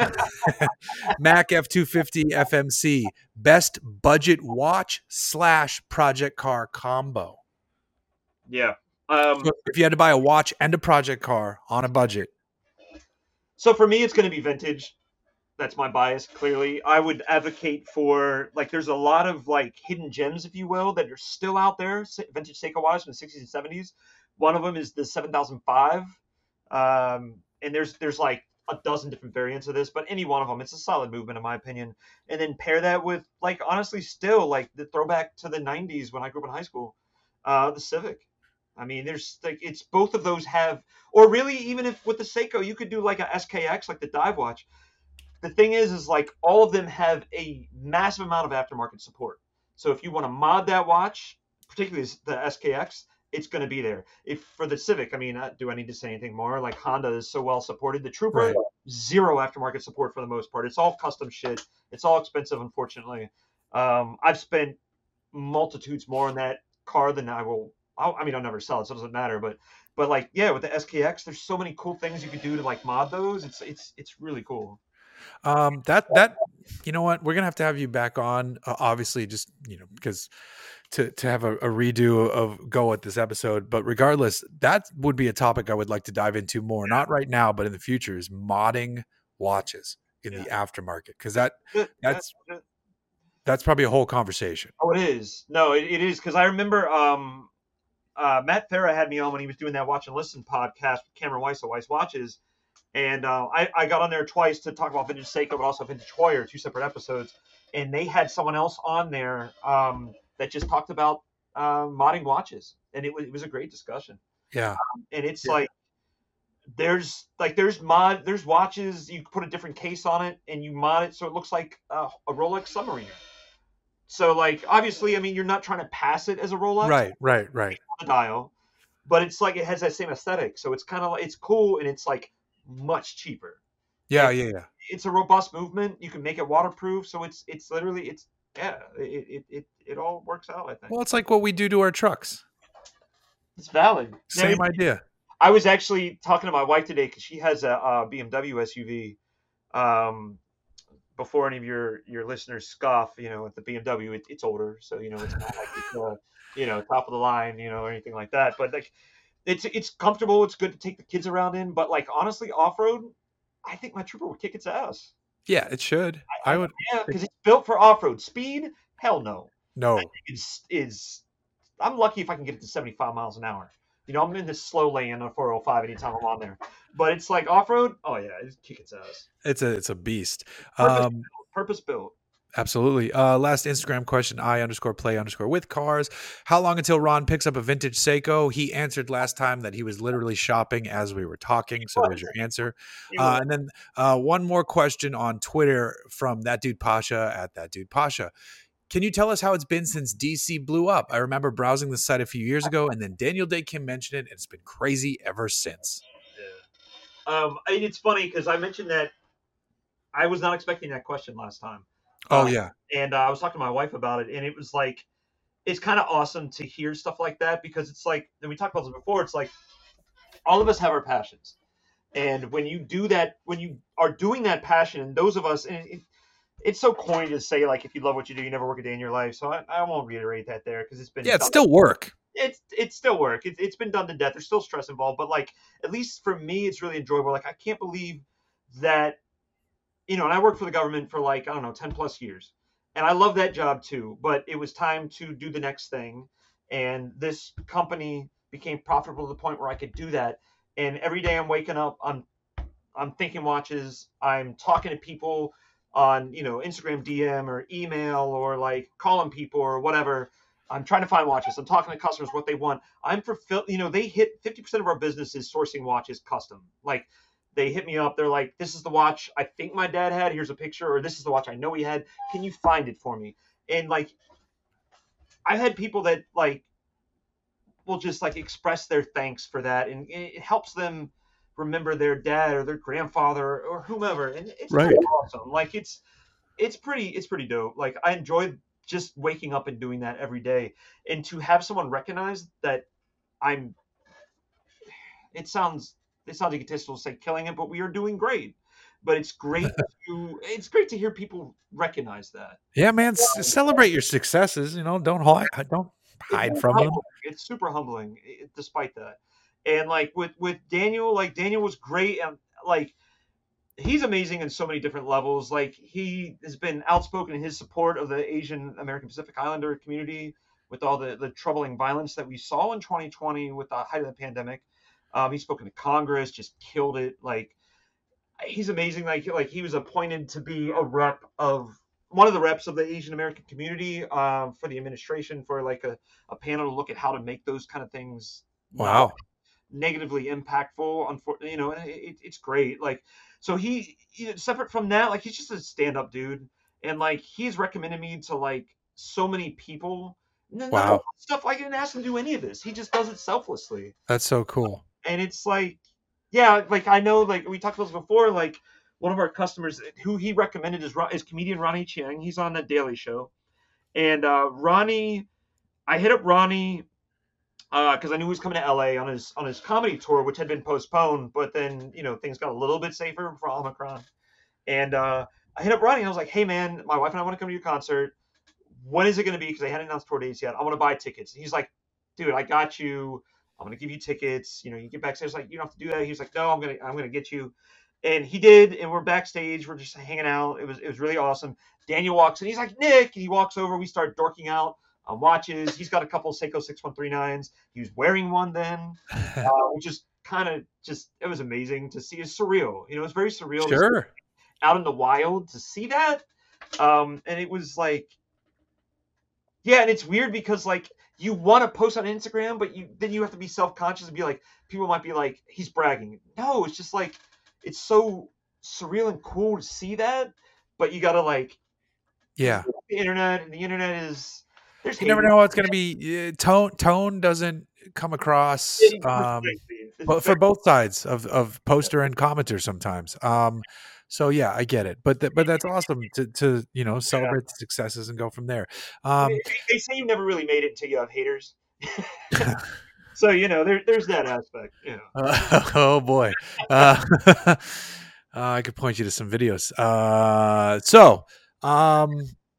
Mac F two fifty F M C, best budget watch slash project car combo. Yeah. Um, So if you had to buy a watch and a project car on a budget. So for me, it's going to be vintage. That's my bias, clearly. I would advocate for, like, there's a lot of, like, hidden gems, if you will, that are still out there, vintage Seiko-wise from the sixties and seventies. One of them is the seven thousand five. Um, and there's, there's like, a dozen different variants of this, but any one of them, it's a solid movement, in my opinion. And then pair that with, like, honestly, still, like, the throwback to the nineties when I grew up in high school, uh, the Civic. I mean, there's like it's both of those have, or really even if with the Seiko, you could do like a S K X, like the dive watch. The thing is, is like all of them have a massive amount of aftermarket support. So if you want to mod that watch, particularly the S K X, it's going to be there. If for the Civic, I mean, uh, do I need to say anything more? Like Honda is so well supported. The Trooper, Right. zero aftermarket support for the most part. It's all custom shit. It's all expensive, unfortunately. Um, I've spent multitudes more on that car than I will. I mean, I'll never sell it, so it doesn't matter. But, but like, yeah, with the S K X, there's so many cool things you could do to like mod those. It's it's it's really cool. Um, that that you know what, we're gonna have to have you back on. Uh, obviously, just you know because to to have a, a redo of go at this episode. But regardless, that would be a topic I would like to dive into more. Not right now, but in the future, is modding watches in Yeah. the aftermarket because that Good. that's Good. that's probably a whole conversation. Oh, it is. No, it, it is because I remember um, uh, Matt Farah had me on when he was doing that Watch and Listen podcast with Cameron Weiss of Weiss Watches, and uh, I, I got on there twice to talk about vintage Seiko, but also vintage Hoyer, two separate episodes, and they had someone else on there um, that just talked about uh, modding watches, and it was it was a great discussion. Yeah, And it's Yeah. like there's like there's mod there's watches you put a different case on it and you mod it so it looks like a, a Rolex Submariner. So like obviously, I mean, you're not trying to pass it as a Rolex, right, right, right. on the dial, but it's like it has that same aesthetic. So it's kind of like it's cool and it's like much cheaper. Yeah, yeah, yeah. It's a robust movement. You can make it waterproof. So it's it's literally it's yeah it it it, it all works out. I think. Well, it's like what we do to our trucks. It's valid. Same Now, idea. I was actually talking to my wife today because she has a, a B M W S U V. Um, before any of your, your listeners scoff, you know, at the B M W, it, it's older, so you know it's not like it's uh, you know top of the line, you know, or anything like that. But like, it's it's comfortable. It's good to take the kids around in. But like honestly, off road, I think my Trooper would kick its ass. Yeah, it should. I would. Yeah, because it's built for off road speed. Hell no. No. Is is I'm lucky if I can get it to seventy-five miles an hour. You know, I'm in this slow lane on a four oh five anytime I'm on there. But it's like off road. Oh yeah, it's kick its ass. It's a it's a beast. Purpose, Um, built, purpose built. absolutely. Uh, last Instagram question: I underscore play underscore with cars. How long until Ron picks up a vintage Seiko? He answered last time that he was literally shopping as we were talking. So there's your answer. Uh, and then uh, one more question on Twitter from that dude Pasha at that dude Pasha. Can you tell us how it's been since D C blew up? I remember browsing the site a few years ago, and then Daniel Day Kim mentioned it, and it's been crazy ever since. Yeah. Um, and it's funny because I mentioned that I was not expecting that question last time. Oh Uh, yeah. and uh, I was talking to my wife about it, and it was like, it's kind of awesome to hear stuff like that, because it's like, and we talked about this before, it's like all of us have our passions. And when you do that, when you are doing that passion, and those of us, and it, it's so corny to say, like, if you love what you do, you never work a day in your life. So I, I won't reiterate that there, because it's been Yeah, it's done. still work. It's it's still work. It's it's been done to death. There's still stress involved, but like, at least for me, it's really enjoyable. Like, I can't believe that, you know, and I worked for the government for like, I don't know, ten plus years. And I love that job too, but it was time to do the next thing. And this company became profitable to the point where I could do that. And every day I'm waking up, I'm I'm thinking watches, I'm talking to people on, you know, Instagram D M or email, or like calling people or whatever. I'm trying to find watches. I'm talking to customers what they want. I'm fulfill, you know, they hit fifty percent of our business is sourcing watches custom. Like, they hit me up. They're like, this is the watch I think my dad had. Here's a picture. Or this is the watch I know he had. Can you find it for me? And like, I've had people that like will just like express their thanks for that. And it helps them remember their dad or their grandfather or whomever. And it's Right. pretty awesome. Like, it's, it's pretty, it's pretty dope. Like, I enjoy just waking up and doing that every day. And to have someone recognize that I'm, it sounds, it sounds egotistical to say killing it, but we are doing great. But it's great to it's great to hear people recognize that. Yeah, man. s- Celebrate your successes. You know, don't hide, don't hide It's from them. humbling. It's super humbling, i- despite that. And like with with Daniel, like Daniel was great, and like he's amazing in so many different levels. Like, he has been outspoken in his support of the Asian American Pacific Islander community with all the the troubling violence that we saw in twenty twenty with the height of the pandemic. Um, he's spoken to Congress, just killed it. Like, he's amazing. Like like he was appointed to be a rep of one of the reps of the Asian American community, um, for the administration, for like a, a panel to look at how to make those kind of things Wow. negatively impactful. Unfortunately, you know, and it, it's great. Like, so he, you know, separate from that, like, he's just a stand-up dude, and like, he's recommended me to like so many people. None Wow. of that stuff, I didn't ask him to do any of this. He just does it selflessly. That's so cool. And it's like, yeah, like, I know, like, we talked about this before, like, one of our customers who he recommended is, is comedian Ronnie Chiang. He's on the Daily Show. And uh, Ronnie, I hit up Ronnie because uh, I knew he was coming to L A on his on his comedy tour, which had been postponed, but then, you know, things got a little bit safer for Omicron. And uh, I hit up Ronnie, and I was like, hey, man, my wife and I want to come to your concert. When is it going to be? Because they hadn't announced tour dates yet. I want to buy tickets. And he's like, dude, I got you. I'm going to give you tickets. You know, you get backstage. Like, you don't have to do that. He's like, no, I'm going to I'm going to get you. And he did. And we're backstage. We're just hanging out. It was it was really awesome. Daniel walks in. He's like, Nick. And he walks over. We start dorking out on watches. He's got a couple of Seiko six one three nines. He was wearing one then, uh, which is kind of just, it was amazing to see. It's surreal. You know, it's very surreal. Sure. Out in the wild to see that. Um, and it was like, yeah, and it's weird because like you want to post on Instagram, but you then you have to be self-conscious and be like, people might be like, he's bragging. No, it's just like, it's so surreal and cool to see that, but you gotta like, Yeah. the internet, and the internet is, there's You never haters. know what's going to be. Uh, tone tone doesn't come across, It's um, It's but for both sides of of poster and commenter sometimes. Um, so yeah, I get it. But th- but that's awesome to to you know celebrate the successes and go from there. Um, they, they say you never really made it until you have haters. So, you know, there, there's that aspect. You know. Uh, oh boy, uh, uh, I could point you to some videos. Uh, so, um,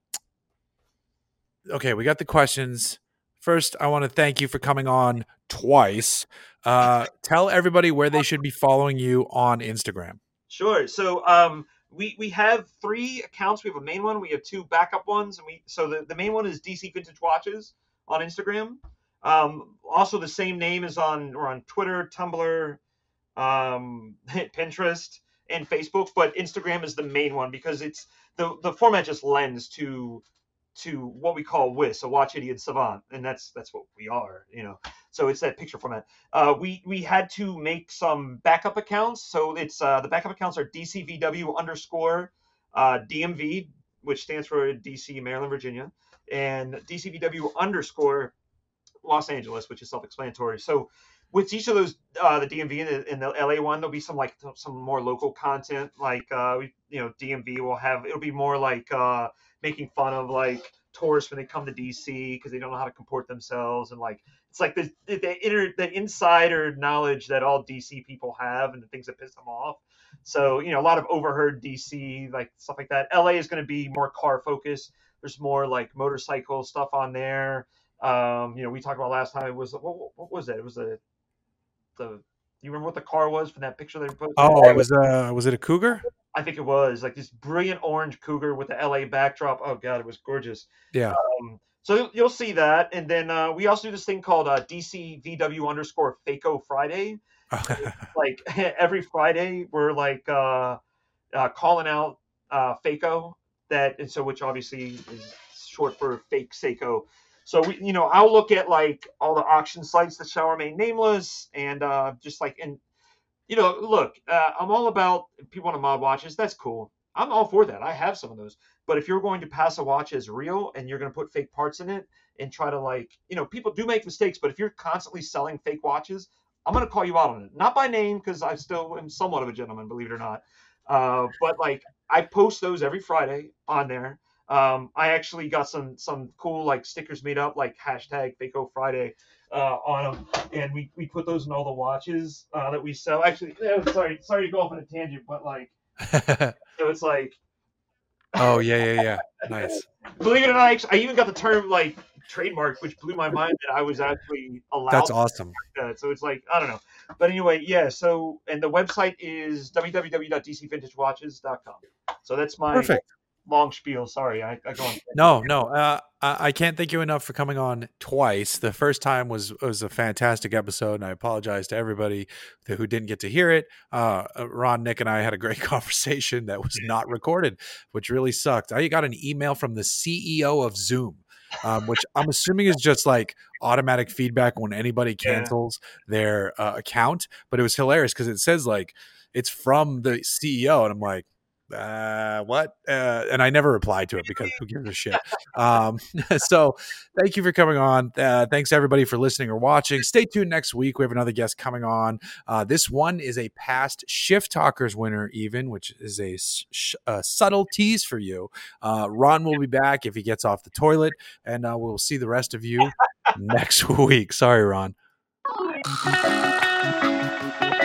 okay, we got the questions. First, I want to thank you for coming on twice. Uh, tell everybody where they should be following you on Instagram. Sure. So um, we we have three accounts. We have a main one. We have two backup ones, and we so the, the main one is D C Vintage Watches on Instagram. Um, also, the same name is on or on Twitter, Tumblr, um, Pinterest, and Facebook. But Instagram is the main one because it's the the format just lends to to what we call W I S, a watch idiot savant, and that's that's what we are, you know. So it's that picture format. Uh, we we had to make some backup accounts, so it's uh, the backup accounts are D C V W underscore uh, D M V, which stands for D C, Maryland, Virginia, and D C V W underscore Los Angeles, which is self-explanatory. So with each of those, uh, the D M V and the, and the L A one, there'll be some like some more local content. Like, uh, we, you know, D M V will have, it'll be more like uh, making fun of like tourists when they come to D C because they don't know how to comport themselves, and like it's like the the inner the insider knowledge that all D C people have and the things that piss them off. So, you know, a lot of overheard D C, like stuff like that. L A is going to be more car focused. There's more like motorcycle stuff on there. Um, you know, we talked about last time. It was what, what was that? It was a the. You remember what the car was from that picture they posted? Oh, it was uh, was it a Cougar? I think it was like this brilliant orange Cougar with the L A backdrop. Oh God, it was gorgeous. Yeah. Um, so you'll see that, and then uh, we also do this thing called uh, D C V W underscore Faco Friday. Like every Friday, we're like uh, uh, calling out uh, Faco, that, and so which obviously is short for fake Seiko. So we, you know, I'll look at like all the auction sites that shall remain nameless, and uh, just like, and you know, look, uh, I'm all about if people want to mod watches. That's cool. I'm all for that. I have some of those. But if you're going to pass a watch as real and you're going to put fake parts in it and try to like, you know, people do make mistakes. But if you're constantly selling fake watches, I'm going to call you out on it. Not by name, because I still am somewhat of a gentleman, believe it or not. Uh, but like, I post those every Friday on there. Um, I actually got some some cool like stickers made up, like hashtag Faco Friday uh, on them, and we, we put those in all the watches uh, that we sell. Actually, no, sorry sorry to go off on a tangent, but like, so it's like, oh yeah yeah yeah, nice. Believe it or not, I even got the term like trademark, which blew my mind that I was actually allowed. That's awesome. To that. So it's like, I don't know, but anyway, yeah. So, and the website is w w w dot d c vintage watches dot com. So that's my Perfect. long spiel. Sorry, I, I go on. No, no. Uh, I, I can't thank you enough for coming on twice. The first time was was a fantastic episode, and I apologize to everybody who didn't get to hear it. Uh, Ron, Nick, and I had a great conversation that was not recorded, which really sucked. I got an email from the C E O of Zoom, um, which I'm assuming is just like automatic feedback when anybody cancels yeah. their uh, account. But it was hilarious because it says like it's from the C E O, and I'm like, uh what uh and I never replied to it because who gives a shit. Um so thank you for coming on. Uh thanks everybody for listening or watching. Stay tuned next week. We have another guest coming on. Uh this one is a past Shift Talkers winner, even, which is a, sh- a subtle tease for you. uh Ron will be back if he gets off the toilet, and uh we'll see the rest of you next week. Sorry, Ron.